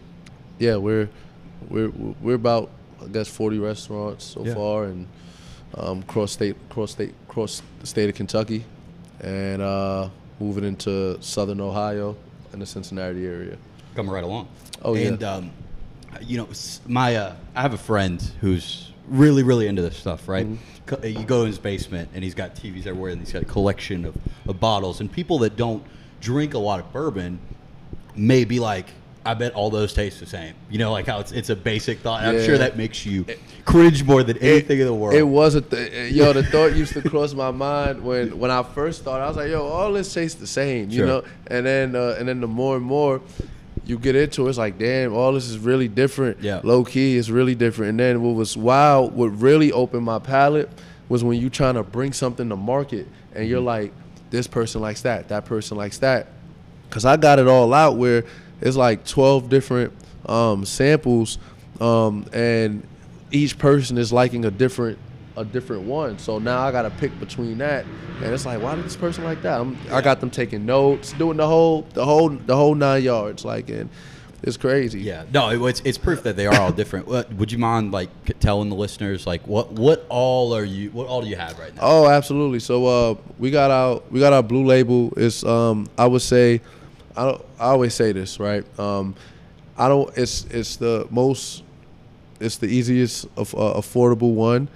yeah, we're we're we're about I guess forty restaurants so Yeah. far, and um, cross state cross state cross the state of Kentucky, and uh, moving into Southern Ohio and the Cincinnati area. Coming right along. Oh, yeah. And, um, you know, s- my, uh, I have a friend who's really, really into this stuff, right? Mm-hmm. Co- You go in his basement and he's got T Vs everywhere and he's got a collection of, of bottles. And people that don't drink a lot of bourbon may be like, I bet all those taste the same. You know, like how it's it's a basic thought. And I'm Yeah. sure that makes you cringe more than anything in the world. It was a th- yo. The thought used to cross my mind when when I first started. I was like, yo, all this tastes the same, you Sure. know. And then uh, and then the more and more you get into it, it's like, damn, all this is really different. Yeah. Low key, it's really different. And then what was wild, what really opened my palate was when you trying to bring something to market and you're like, this person likes that, that person likes that. Cause I got it all out where it's like twelve different um, samples, um, and each person is liking a different a different one. So now I gotta pick between that, and it's like, why did this person like that? I'm, I got them taking notes, doing the whole the whole the whole nine yards, like, and it's crazy. Yeah, no, it, it's it's proof that they are all different. What, would you mind like c- telling the listeners like what what all are you what all do you have right now? Oh, absolutely. So uh, we got our we got our blue label. It's um, I would say, I don't, I always say this, right? Um, I don't. It's it's the most, it's the easiest of uh, affordable one,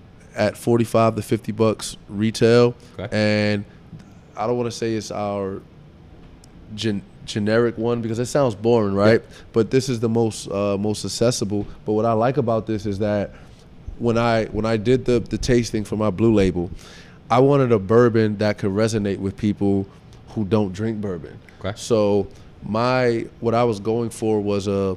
at forty-five to fifty bucks retail, Okay. and I don't want to say it's our gen, generic one because it sounds boring, right? But this is the most uh, most accessible. But what I like about this is that when I when I did the the tasting for my blue label, I wanted a bourbon that could resonate with people who don't drink bourbon. Okay. So my what I was going for was a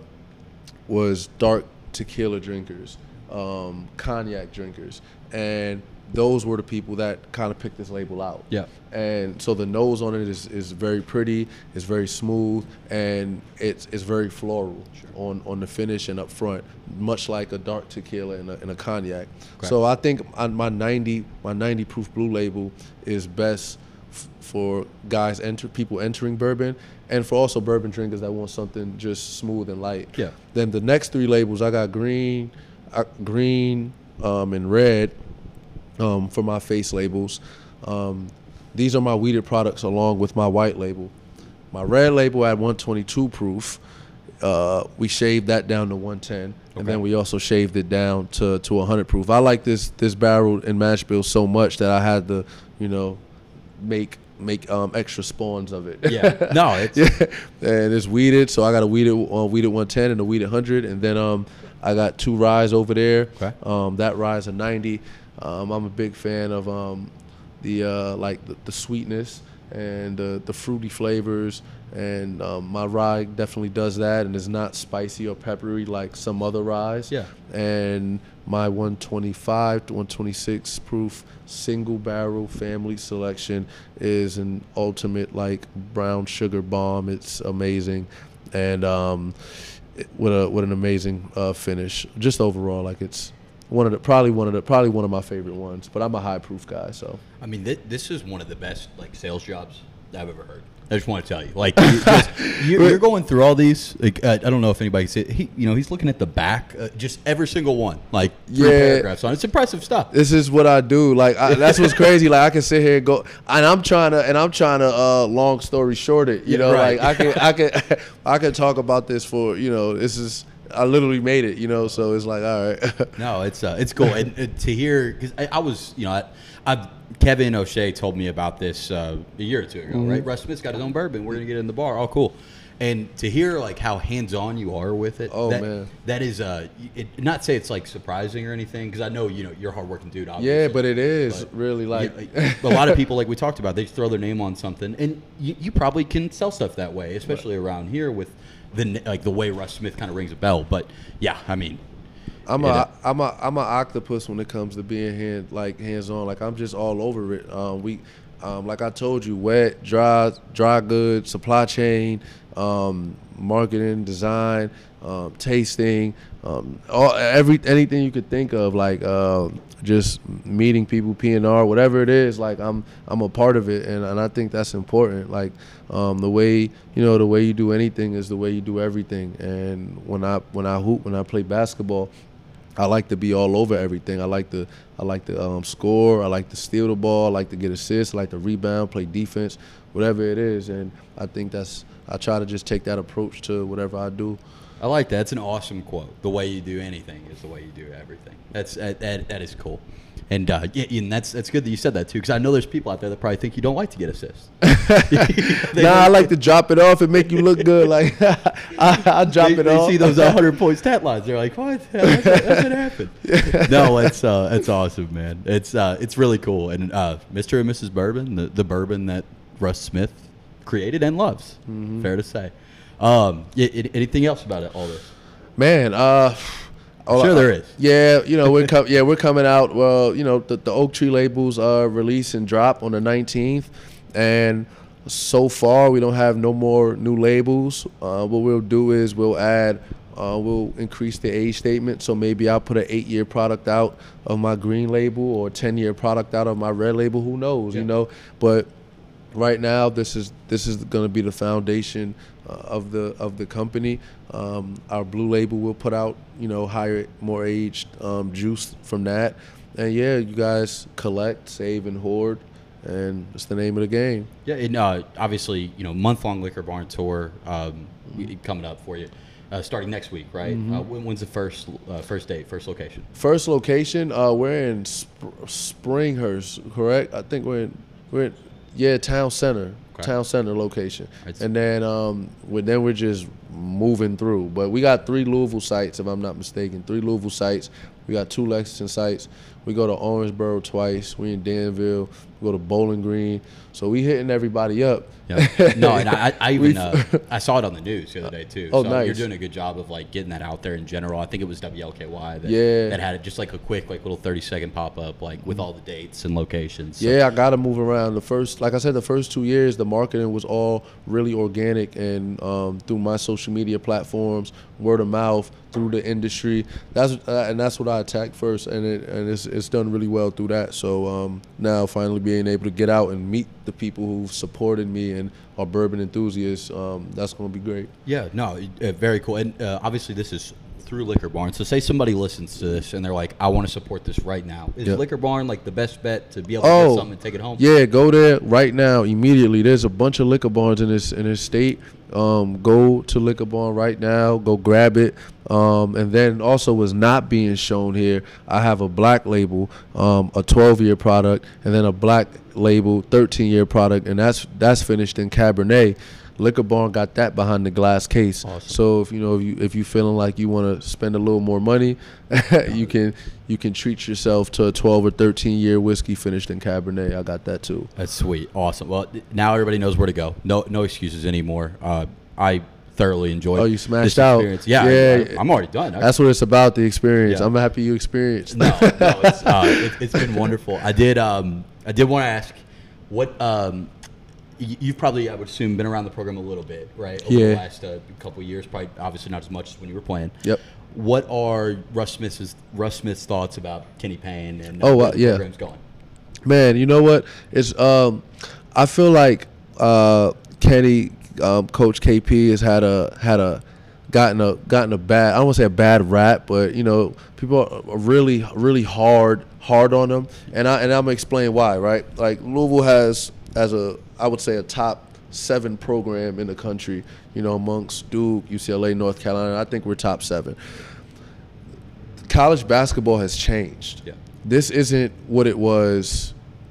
was dark tequila drinkers, um, cognac drinkers, and those were the people that kind of picked this label out. Yeah. And so the nose on it is, is very pretty, it's very smooth, and it's it's very floral on, on the finish and up front, much like a dark tequila and a, and a cognac. Okay. So I think on my ninety my ninety proof blue label is best f- for guys enter people entering bourbon, and for also bourbon drinkers that want something just smooth and light. Yeah. Then the next three labels, I got green, uh, green, um, and red. Um, for my face labels. Um, these are my weeded products along with my white label. My red label at one twenty-two proof, uh, we shaved that down to one ten, and Okay. then we also shaved it down to, to one hundred proof. I like this this barrel and mash bill so much that I had to, you know, make make um, extra spawns of it. Yeah. No, it's Yeah, and it's weeded, so I got a weeded uh, weeded one ten and a weeded one hundred, and then um, I got two ryes over there. Okay. Um, that rye's a ninety. Um, I'm a big fan of um, the uh, like the, the sweetness and uh, the fruity flavors, and um, my rye definitely does that, and is not spicy or peppery like some other ryes. Yeah. And my one twenty-five to one twenty-six proof single barrel family selection is an ultimate like brown sugar bomb. It's amazing, and um, it, with a with an amazing uh, finish. Just overall, like it's. One of the probably one of the probably one of my favorite ones, but I'm a high proof guy, so. I mean, th- this is one of the best like sales jobs I've ever heard. I just want to tell you, like, you, just, you're, you're going through all these. Like, uh, I don't know if anybody can see it. He, you know, he's looking at the back, uh, just every single one, like three Yeah. paragraphs on. It's impressive stuff. This is what I do. Like I, that's what's crazy. Like I can sit here and go, and I'm trying to, and I'm trying to. Uh, long story short, it. You Yeah, know, right. like I can, I can, I can talk about this for. You know, this is. I literally made it. You know, so it's like, all right. No, it's uh, it's cool, and uh, to hear because I, I was, you know, I, I Kevin O'Shea told me about this uh, a year or two ago, Mm-hmm. right? Russ Smith's got his own bourbon. We're gonna get it in the bar. Oh, cool. And to hear like how hands on you are with it, Oh, that, man. that is uh, it, not say it's like surprising or anything because I know you know you're a hardworking dude. Obviously, Yeah, but it is But, really like. Yeah, like, a lot of people, like we talked about, they just throw their name on something, and you, you probably can sell stuff that way, especially around here with the like the way Russ Smith kind of rings a bell. But yeah, I mean, I'm it, a uh, I'm a I'm a octopus when it comes to being hand like hands on. Like I'm just all over it. Um, we, um, like I told you, wet, dry, dry goods, supply chain, um, marketing, design, um, tasting, um, all every anything you could think of. Like uh, just meeting people, P and R, whatever it is. Like I'm I'm a part of it, and, and I think that's important. Like um, the way you know the way you do anything is the way you do everything. And when I when I hoop, when I play basketball, I like to be all over everything. I like to I like to um, score. I like to steal the ball. I like to get assists. I like to rebound, play defense, whatever it is. And I think that's I try to just take that approach to whatever I do. I like that. It's an awesome quote. The way you do anything is the way you do everything. That's that, that, that is cool. And uh, yeah, and that's that's good that you said that too, because I know there's people out there that probably think you don't like to get assists. Nah, I like to drop it off and make you look good. Like I, I drop they, it they off. see those one hundred point stat lines. They're like, what? That's, that's what happened. No, it's uh, it's awesome, man. It's uh, it's really cool. And uh, Mister and Missus Bourbon, the, the bourbon that Russ Smith created and loves. Mm-hmm. Fair to say. Um, yeah, anything else about it? All this? Man, uh, I'm sure there is. Yeah, you know we're com- yeah we're coming out. Well, you know the, the Oak Tree labels are release and drop on the nineteenth, and so far we don't have no more new labels. Uh, what we'll do is we'll add, uh, we'll increase the age statement. So maybe I'll put an eight-year product out of my green label or a ten-year product out of my red label. Who knows? Yeah. You know, but right now this is this is going to be the foundation uh, of the of the company. Um, our blue label will put out, you know, higher, more aged um, juice from that. And yeah, you guys collect, save, and hoard, and it's the name of the game. Yeah, and uh, obviously, you know, month-long Liquor Barn tour um, coming up for you, uh, starting next week, right? Mm-hmm. Uh, when, when's the first uh, first date, first location? First location, uh, we're in Sp- Springhurst, correct? I think we're in, we're in, yeah, Town Center, Okay. Town Center location. Right. And then um, we then we're just moving through. But we got three Louisville sites, if I'm not mistaken. Three Louisville sites. We got two Lexington sites. We go to Orangeburg twice. We in Danville. We go to Bowling Green. So we hitting everybody up. Yeah. No, and I, I even We've- uh, I saw it on the news the other day too. Oh, so nice. You're doing a good job of like getting that out there in general. I think it was W L K Y that, Yeah. that had it just like a quick like little thirty second pop up like with all the dates and locations. So- Yeah, I gotta move around. The first, like I said, the first two years, the marketing was all really organic and um, through my social media platforms, word of mouth, through the industry. That's uh, and that's what I attacked first, and it and it's it's done really well through that. So um, now finally being able to get out and meet the people who've supported me and are bourbon enthusiasts, um, that's gonna be great. Yeah, no, uh, very cool. And uh, obviously, this is through Liquor Barn. So, say somebody listens to this and they're like, "I want to support this right now." Is Yep. Liquor Barn like the best bet to be able to Oh, get something and take it home? Yeah, go there right now, immediately. There's a bunch of liquor barns in this in this state. Um, go to Liquor Barn right now. Go grab it. Um, and then also was not being shown here, I have a black label, um, a twelve-year product, and then a black label thirteen-year product, and that's that's finished in Cabernet. Liquor Barn got that behind the glass case. Awesome. So if you know if you if you feeling like you want to spend a little more money, you can you can treat yourself to a twelve or thirteen year whiskey finished in Cabernet. I got that too. That's sweet. Awesome. Well, now everybody knows where to go. No no excuses anymore. Uh, I thoroughly enjoyed. Oh, you smashed this out. Experience. Yeah, yeah. I, I'm already done. I, That's what it's about, the experience. Yeah. I'm happy you experienced. no, no, it's, uh, it, it's been wonderful. I did um I did want to ask what um. You've probably, I would assume, been around the program a little bit, right? Over yeah. the last uh, couple of years, probably obviously not as much as when you were playing. Yep. What are Russ Smith's Russ Smith's thoughts about Kenny Payne and uh, oh, where uh, the yeah. program's going? Man, you know what? It's um, I feel like uh, Kenny, um, Coach K P has had a had a gotten a gotten a bad. I don't want to say a bad rap, but you know, people are really really hard hard on him, and I and I'm gonna explain why. Right? Like Louisville has as a I would say a top seven program in the country, you know, amongst Duke, U C L A, North Carolina. I think we're top seven. College basketball has changed. Yeah. This isn't what it was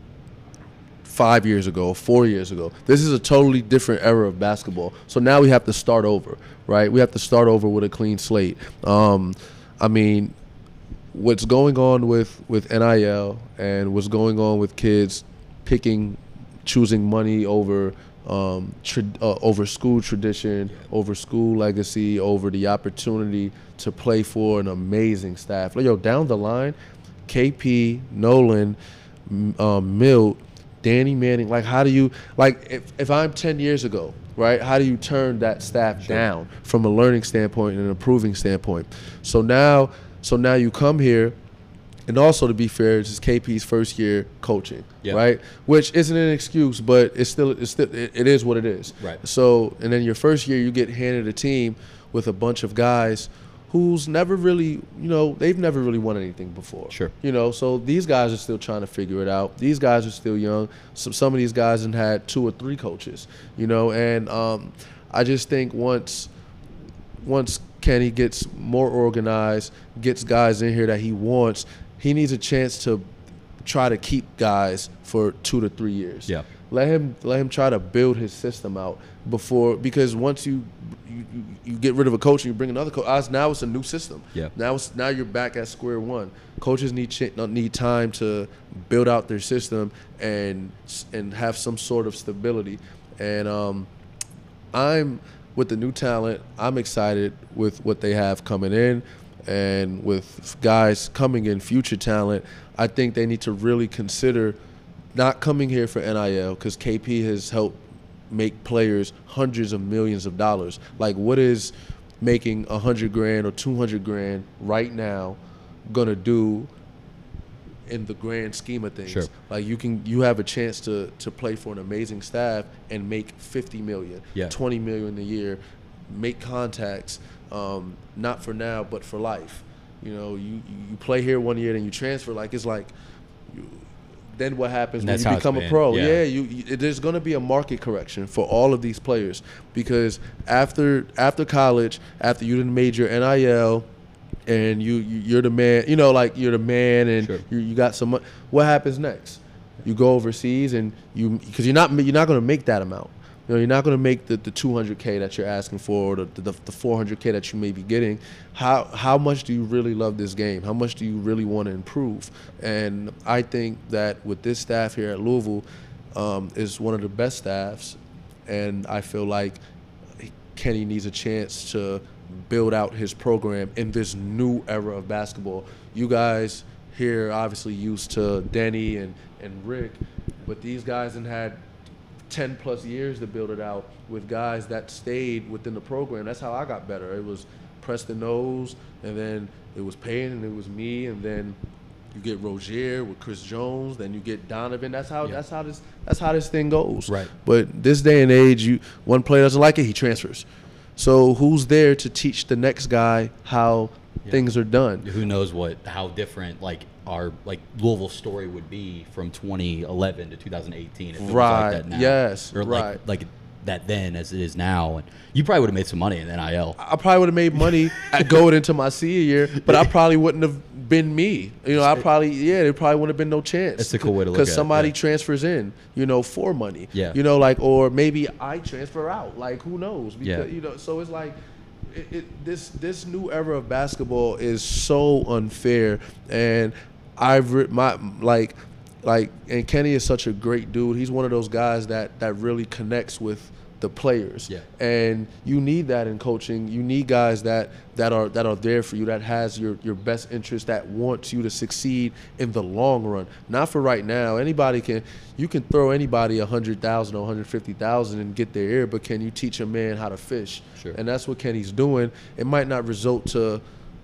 five years ago, four years ago. This is a totally different era of basketball. So now we have to start over, right? We have to start over with a clean slate. Um, I mean, what's going on with, with N I L and what's going on with kids picking choosing money over um, tra- uh, over school tradition, over school legacy, over the opportunity to play for an amazing staff. Like, yo, down the line, K P, Nolan, um, Milt, Danny Manning. Like, how do you like if if I'm ten years ago, right? How do you turn that staff Sure. down from a learning standpoint and an improving standpoint? So now, so now you come here. And also, to be fair, this is K P's first year coaching, Yep. right? Which isn't an excuse, but it's still it's still it, it is what it is. Right. So, and then your first year, you get handed a team with a bunch of guys who's never really, you know, they've never really won anything before. Sure. You know, so these guys are still trying to figure it out. These guys are still young. Some some of these guys have had two or three coaches, you know, and um, I just think once once Kenny gets more organized, gets guys in here that he wants, he needs a chance to try to keep guys for two to three years. Yeah. Let him let him try to build his system out before, because once you you, you, you get rid of a coach and you bring another coach, now it's a new system. Yeah. Now it's now you're back at square one. Coaches need ch- need time to build out their system and and have some sort of stability. And um, I'm with the new talent. I'm excited with what they have coming in. And with guys coming in, future talent, I think they need to really consider not coming here for N I L, because K P has helped make players hundreds of millions of dollars. Like, what is making a hundred grand or two hundred grand right now gonna do in the grand scheme of things? Sure. Like, you can you have a chance to to play for an amazing staff and make fifty million, Yeah. twenty million a year, make contacts. Um, not for now, but for life. You know, you, you play here one year, then you transfer. Like, it's like, you, then what happens And when that's you how it's become a been. pro? Yeah. Yeah, you, you there's going to be a market correction for all of these players, because after after college, after you didn't major N I L, and you, you you're the man. You know, like you're the man, and Sure. you, you got some. mon- What happens next? You go overseas, and you because you're not you're not going to make that amount. You know, you're not going to make the, the two hundred K that you're asking for, or the, the, the four hundred K that you may be getting. How how much do you really love this game? How much do you really want to improve? And I think that with this staff here at Louisville, um, is one of the best staffs, and I feel like Kenny needs a chance to build out his program in this new era of basketball. You guys here obviously used to Denny and, and Rick, but these guys have had ten plus years to build it out with guys that stayed within the program. That's how I got better. It was Preston Knowles, and then it was Payne, and it was me, and then you get Rozier with Chris Jones, then you get Donovan. That's how Yeah. that's how this that's how this thing goes. Right. But this day and age, you one player doesn't like it, he transfers. So who's there to teach the next guy how Yeah. things are done? Who knows what how different like our like Louisville story would be from twenty eleven to two thousand eighteen if it was Right. like that now. Yes. Or like right. like that then as it is now, and you probably would have made some money in N I L. I probably would have made money at going into my senior year, but I probably wouldn't have been me. You know, I probably yeah, there probably wouldn't have been no chance. That's a cool way to look at it. Because somebody yeah. transfers in, you know, for money. Yeah. You know, like, or maybe I transfer out. Like, who knows? Because, yeah. you know, so it's like it, it, this this new era of basketball is so unfair, and I've re- my like like and Kenny is such a great dude. He's one of those guys that that really connects with the players. Yeah. And you need that in coaching. You need guys that that are that are there for you, that has your your best interest, that wants you to succeed in the long run. Not for right now. Anybody can you can throw anybody a hundred thousand or a hundred fifty thousand and get their ear, but can you teach a man how to fish? Sure. And that's what Kenny's doing. It might not result to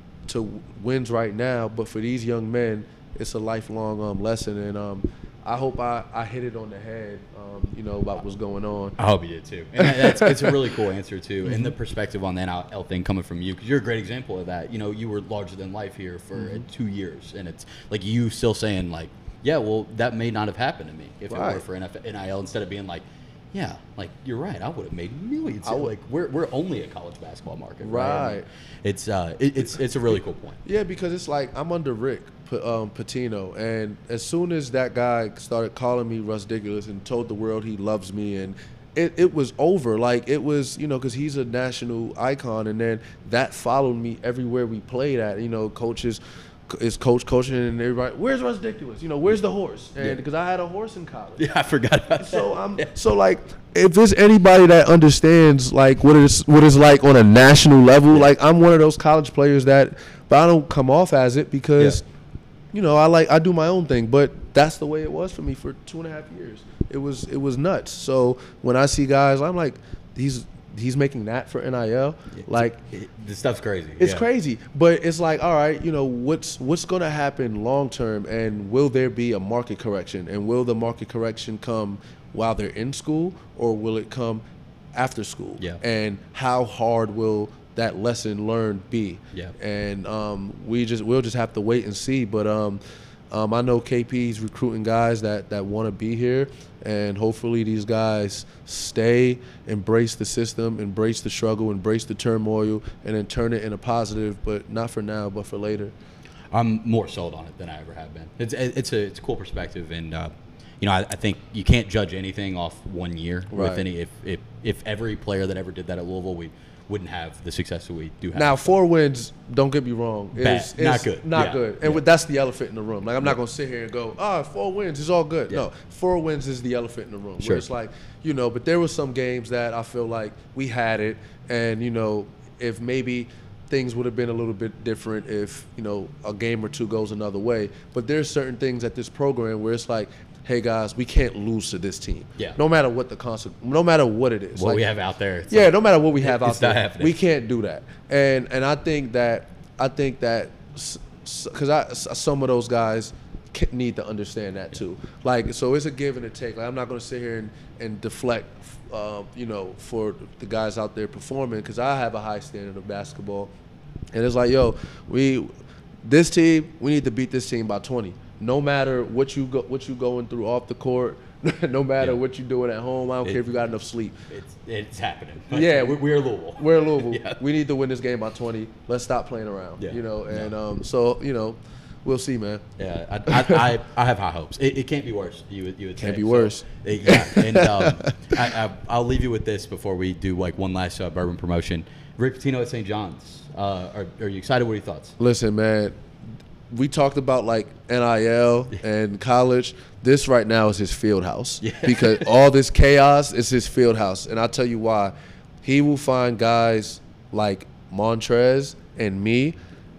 to wins right now, but for these young men, it's a lifelong um, lesson. And um I hope I, I hit it on the head, um, you know, about what's going on. I hope you did too. And that's it's a really cool answer too. And the perspective on the N I L thing coming from you, because you're a great example of that. You know, you were larger than life here for mm-hmm. two years, and it's like you still saying like, yeah, well, that may not have happened to me if right. it were for N I L, instead of being like, yeah, like you're right, I would have made millions. I would, like we're we're only a college basketball market, right? Right. I mean, it's uh, it, it's it's a really cool point. Yeah, because it's like I'm under Rick um, Pitino, and as soon as that guy started calling me ridiculous and told the world he loves me, and it, it was over. Like it was, you know, because he's a national icon, and then that followed me everywhere we played at. You know, coaches. Is coach coaching and everybody, where's ridiculous? You know, where's the horse? And because yeah. I had a horse in college. Yeah, I forgot about that. So I'm yeah. so like, if there's anybody that understands like what it's what it's like on a national level, yeah. like I'm one of those college players that, but I don't come off as it because, yeah. you know, I like I do my own thing. But that's the way it was for me for two and a half years. It was it was nuts. So when I see guys, I'm like, these. He's making that for N I L. Like it, this stuff's crazy. It's yeah. crazy, but it's like, all right, you know, what's what's going to happen long term, and will there be a market correction, and will the market correction come while they're in school, or will it come after school? Yeah. And how hard will that lesson learned be? Yeah. And um, we just we'll just have to wait and see. But um, um, I know K P's recruiting guys that that want to be here. And hopefully these guys stay, embrace the system, embrace the struggle, embrace the turmoil, and then turn it in a positive, but not for now, but for later. I'm more sold on it than I ever have been. It's it's a it's a cool perspective, and uh, you know I, I think you can't judge anything off one year. Right. With any if, if if every player that ever did that at Louisville, we wouldn't have the success that we do have. Now, four wins, don't get me wrong, is, Bad. Not good. Not yeah. good. And yeah. that's the elephant in the room. Like, I'm not going to sit here and go, oh, four wins is all good. Yeah. No, four wins is the elephant in the room. Sure. Where it's like, you know, but there were some games that I feel like we had it. And, you know, if maybe things would have been a little bit different if, you know, a game or two goes another way. But there's certain things at this program where it's like, hey guys, we can't lose to this team. Yeah. No matter what the consequence, no matter what it is. What like, we have out there. It's yeah, like, no matter what we have out there, happening. we can't do that. And and I think that I think that because I some of those guys need to understand that too. Like, so it's a give and a take. Like, I'm not going to sit here and and deflect, uh, you know, for the guys out there performing, because I have a high standard of basketball, and it's like, yo, we this team, we need to beat this team by twenty. No matter what you go, what you going through off the court, no matter yeah. what you're doing at home. I don't it, care if you got enough sleep. It's it's happening. Yeah, we're, we're Louisville. We're Louisville. yeah. We need to win this game by twenty. Let's stop playing around. Yeah. You know, and yeah. um, so you know, we'll see, man. Yeah, I I, I, I have high hopes. It, it can't be worse. You would you would can't say. be worse. So, yeah, and um, I, I I'll leave you with this before we do like one last uh, bourbon promotion. Rick Pitino at Saint John's. Uh, are are you excited? What are your thoughts? Listen, man. We talked about like N I L and college. This right now is his field house yeah. because all this chaos is his field house. And I'll tell you why. He will find guys like Montrez and me,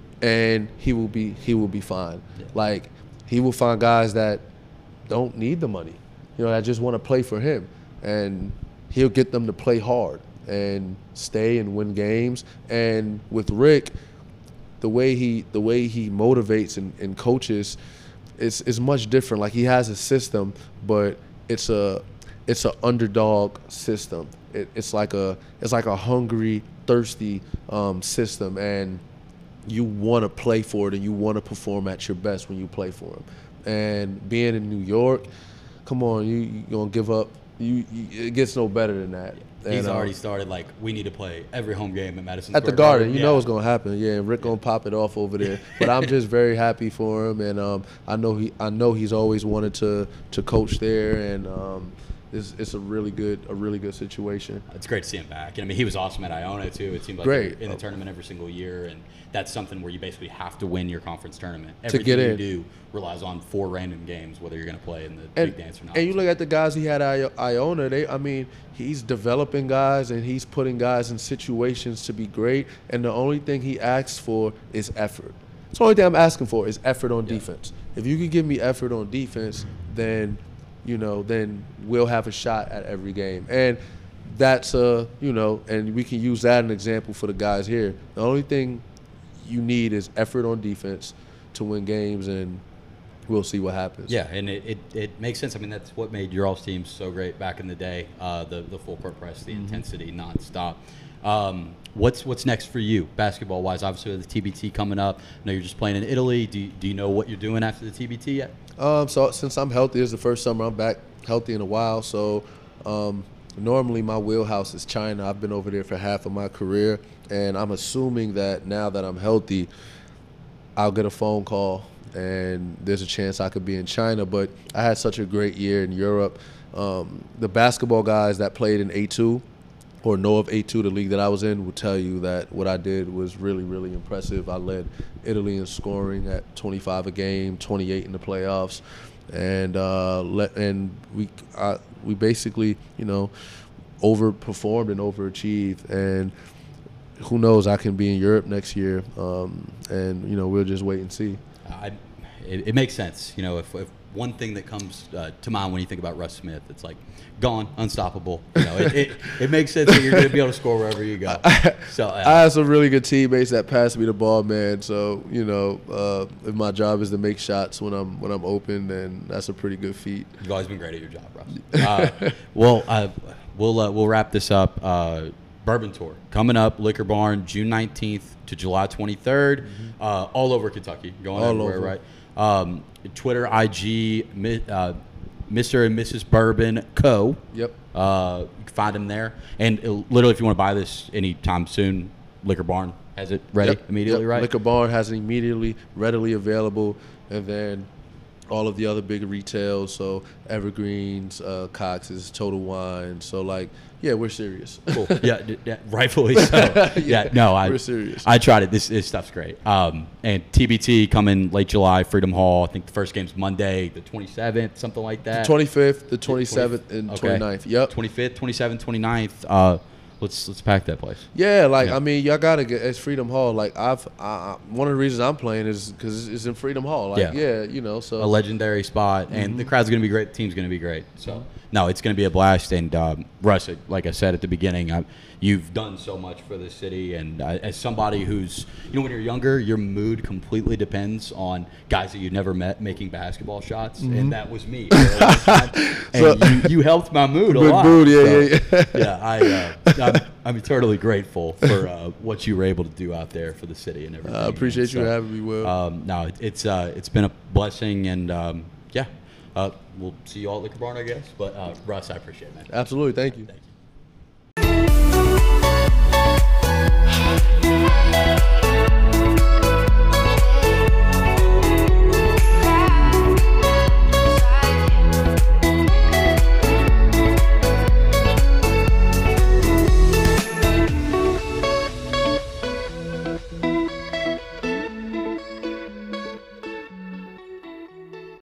and he will be he will be fine. Yeah. Like, he will find guys that don't need the money, you know, that just want to play for him, and he'll get them to play hard and stay and win games. And with Rick, the way he the way he motivates and, and coaches is is much different. Like, he has a system, but it's a it's a underdog system. It, it's like a it's like a hungry, thirsty um, system, and you want to play for it and you want to perform at your best when you play for him. And being in New York, come on, you you gonna give up you, you it gets no better than that. Yeah. He's and, already um, started like we need to play every home game at Madison at Square the Garden. You yeah. know what's gonna happen. Yeah, and Rick gonna pop it off over there. But I'm just very happy for him, and um, I know he I know he's always wanted to to coach there, and um, it's it's a really good a really good situation. It's great to see him back. And I mean, he was awesome at Iona too. It seemed like Great. in the tournament every single year, and that's something where you basically have to win your conference tournament. To Everything get you in. do relies on four random games, whether you're going to play in the And, big dance or not. and you look at the guys he had at I- Iona. They, I mean, he's developing guys and he's putting guys in situations to be great. And the only thing he asks for is effort. It's the only thing I'm asking for is effort on Yeah. defense. If you can give me effort on defense, then, you know, then we'll have a shot at every game. And that's uh, you know, and we can use that as an example for the guys here. The only thing you need is effort on defense to win games, and we'll see what happens. Yeah, and it, it, it makes sense. I mean, that's what made your all teams so great back in the day. Uh, the the full court press, the Mm-hmm. intensity, nonstop. Um, what's what's next for you, basketball wise? Obviously, with the T B T coming up. I know you're just playing in Italy. Do you, do you know what you're doing after the T B T yet? Um, so since I'm healthy, it's the first summer I'm back healthy in a while. So um, normally my wheelhouse is China. I've been over there for half of my career, and I'm assuming that now that I'm healthy, I'll get a phone call and there's a chance I could be in China. But I had such a great year in Europe. Um, the basketball guys that played in A two or know of A two, the league that I was in, will tell you that what I did was really, really impressive. I led Italy in scoring at twenty-five a game, twenty-eight in the playoffs, and uh, let and we I, we basically, you know, overperformed and overachieved. And who knows, I can be in Europe next year, um, and you know, we'll just wait and see. I, it, it makes sense. You know, if, if one thing that comes uh, to mind when you think about Russ Smith, it's like gone, unstoppable. You know, it, it, it makes sense that you're going to be able to score wherever you go. So uh, I have some really good teammates that pass me the ball, man. So you know, uh, if my job is to make shots when I'm when I'm open, then that's a pretty good feat. You've always been great at your job, Russ. Uh, well, uh, we'll uh, we'll wrap this up. Uh, Bourbon Tour coming up, Liquor Barn, June nineteenth to July twenty-third, mm-hmm. uh, all over Kentucky, going all everywhere, over. right? Um, Twitter, I G, uh, Mister and Missus Bourbon Co. Yep. Uh, you can find them there. And uh, literally, if you want to buy this anytime soon, Liquor Barn has it ready Yep. immediately, Yep. right? Liquor Barn has it immediately, readily available, and then all of the other big retails, so Evergreens, uh, Cox's, Total Wine. So like, yeah, we're serious. Cool. Yeah, d- yeah, rightfully so. Yeah, Yeah, no, I, we're serious. I tried it. This, this stuff's great. Um, and T B T coming late July, Freedom Hall. I think the first game's Monday, the twenty-seventh, something like that. The twenty-fifth, the twenty-seventh, and Okay. twenty-ninth. Yep. twenty-fifth, twenty-seventh, twenty-ninth. Uh, let's let's pack that place. Yeah, like Yeah. I mean, y'all gotta get it's Freedom Hall. Like I've, I, I- one of the reasons I'm playing is because it's in Freedom Hall. Like Yeah. yeah, you know, so A legendary spot, and Mm-hmm. the crowd's going to be great. The team's going to be great. So, no, it's going to be a blast. And um, Russ, like I said at the beginning, I, you've done so much for this city. And uh, as somebody who's, you know, when you're younger, your mood completely depends on guys that you've never met making basketball shots, and that was me. for a long time. And So- you, you helped my mood a Good lot. mood, yeah, So, yeah, yeah. yeah, I, uh, I'm, I'm eternally grateful for uh, what you were able to do out there for the city and everything. I appreciate And you so, having me, Will. Um, no, it, it's uh, it's been a blessing, and um, yeah, uh, we'll see you all at Liquor Barn, I guess. But uh, Russ, I appreciate it, man. Absolutely, thank you. Thank you.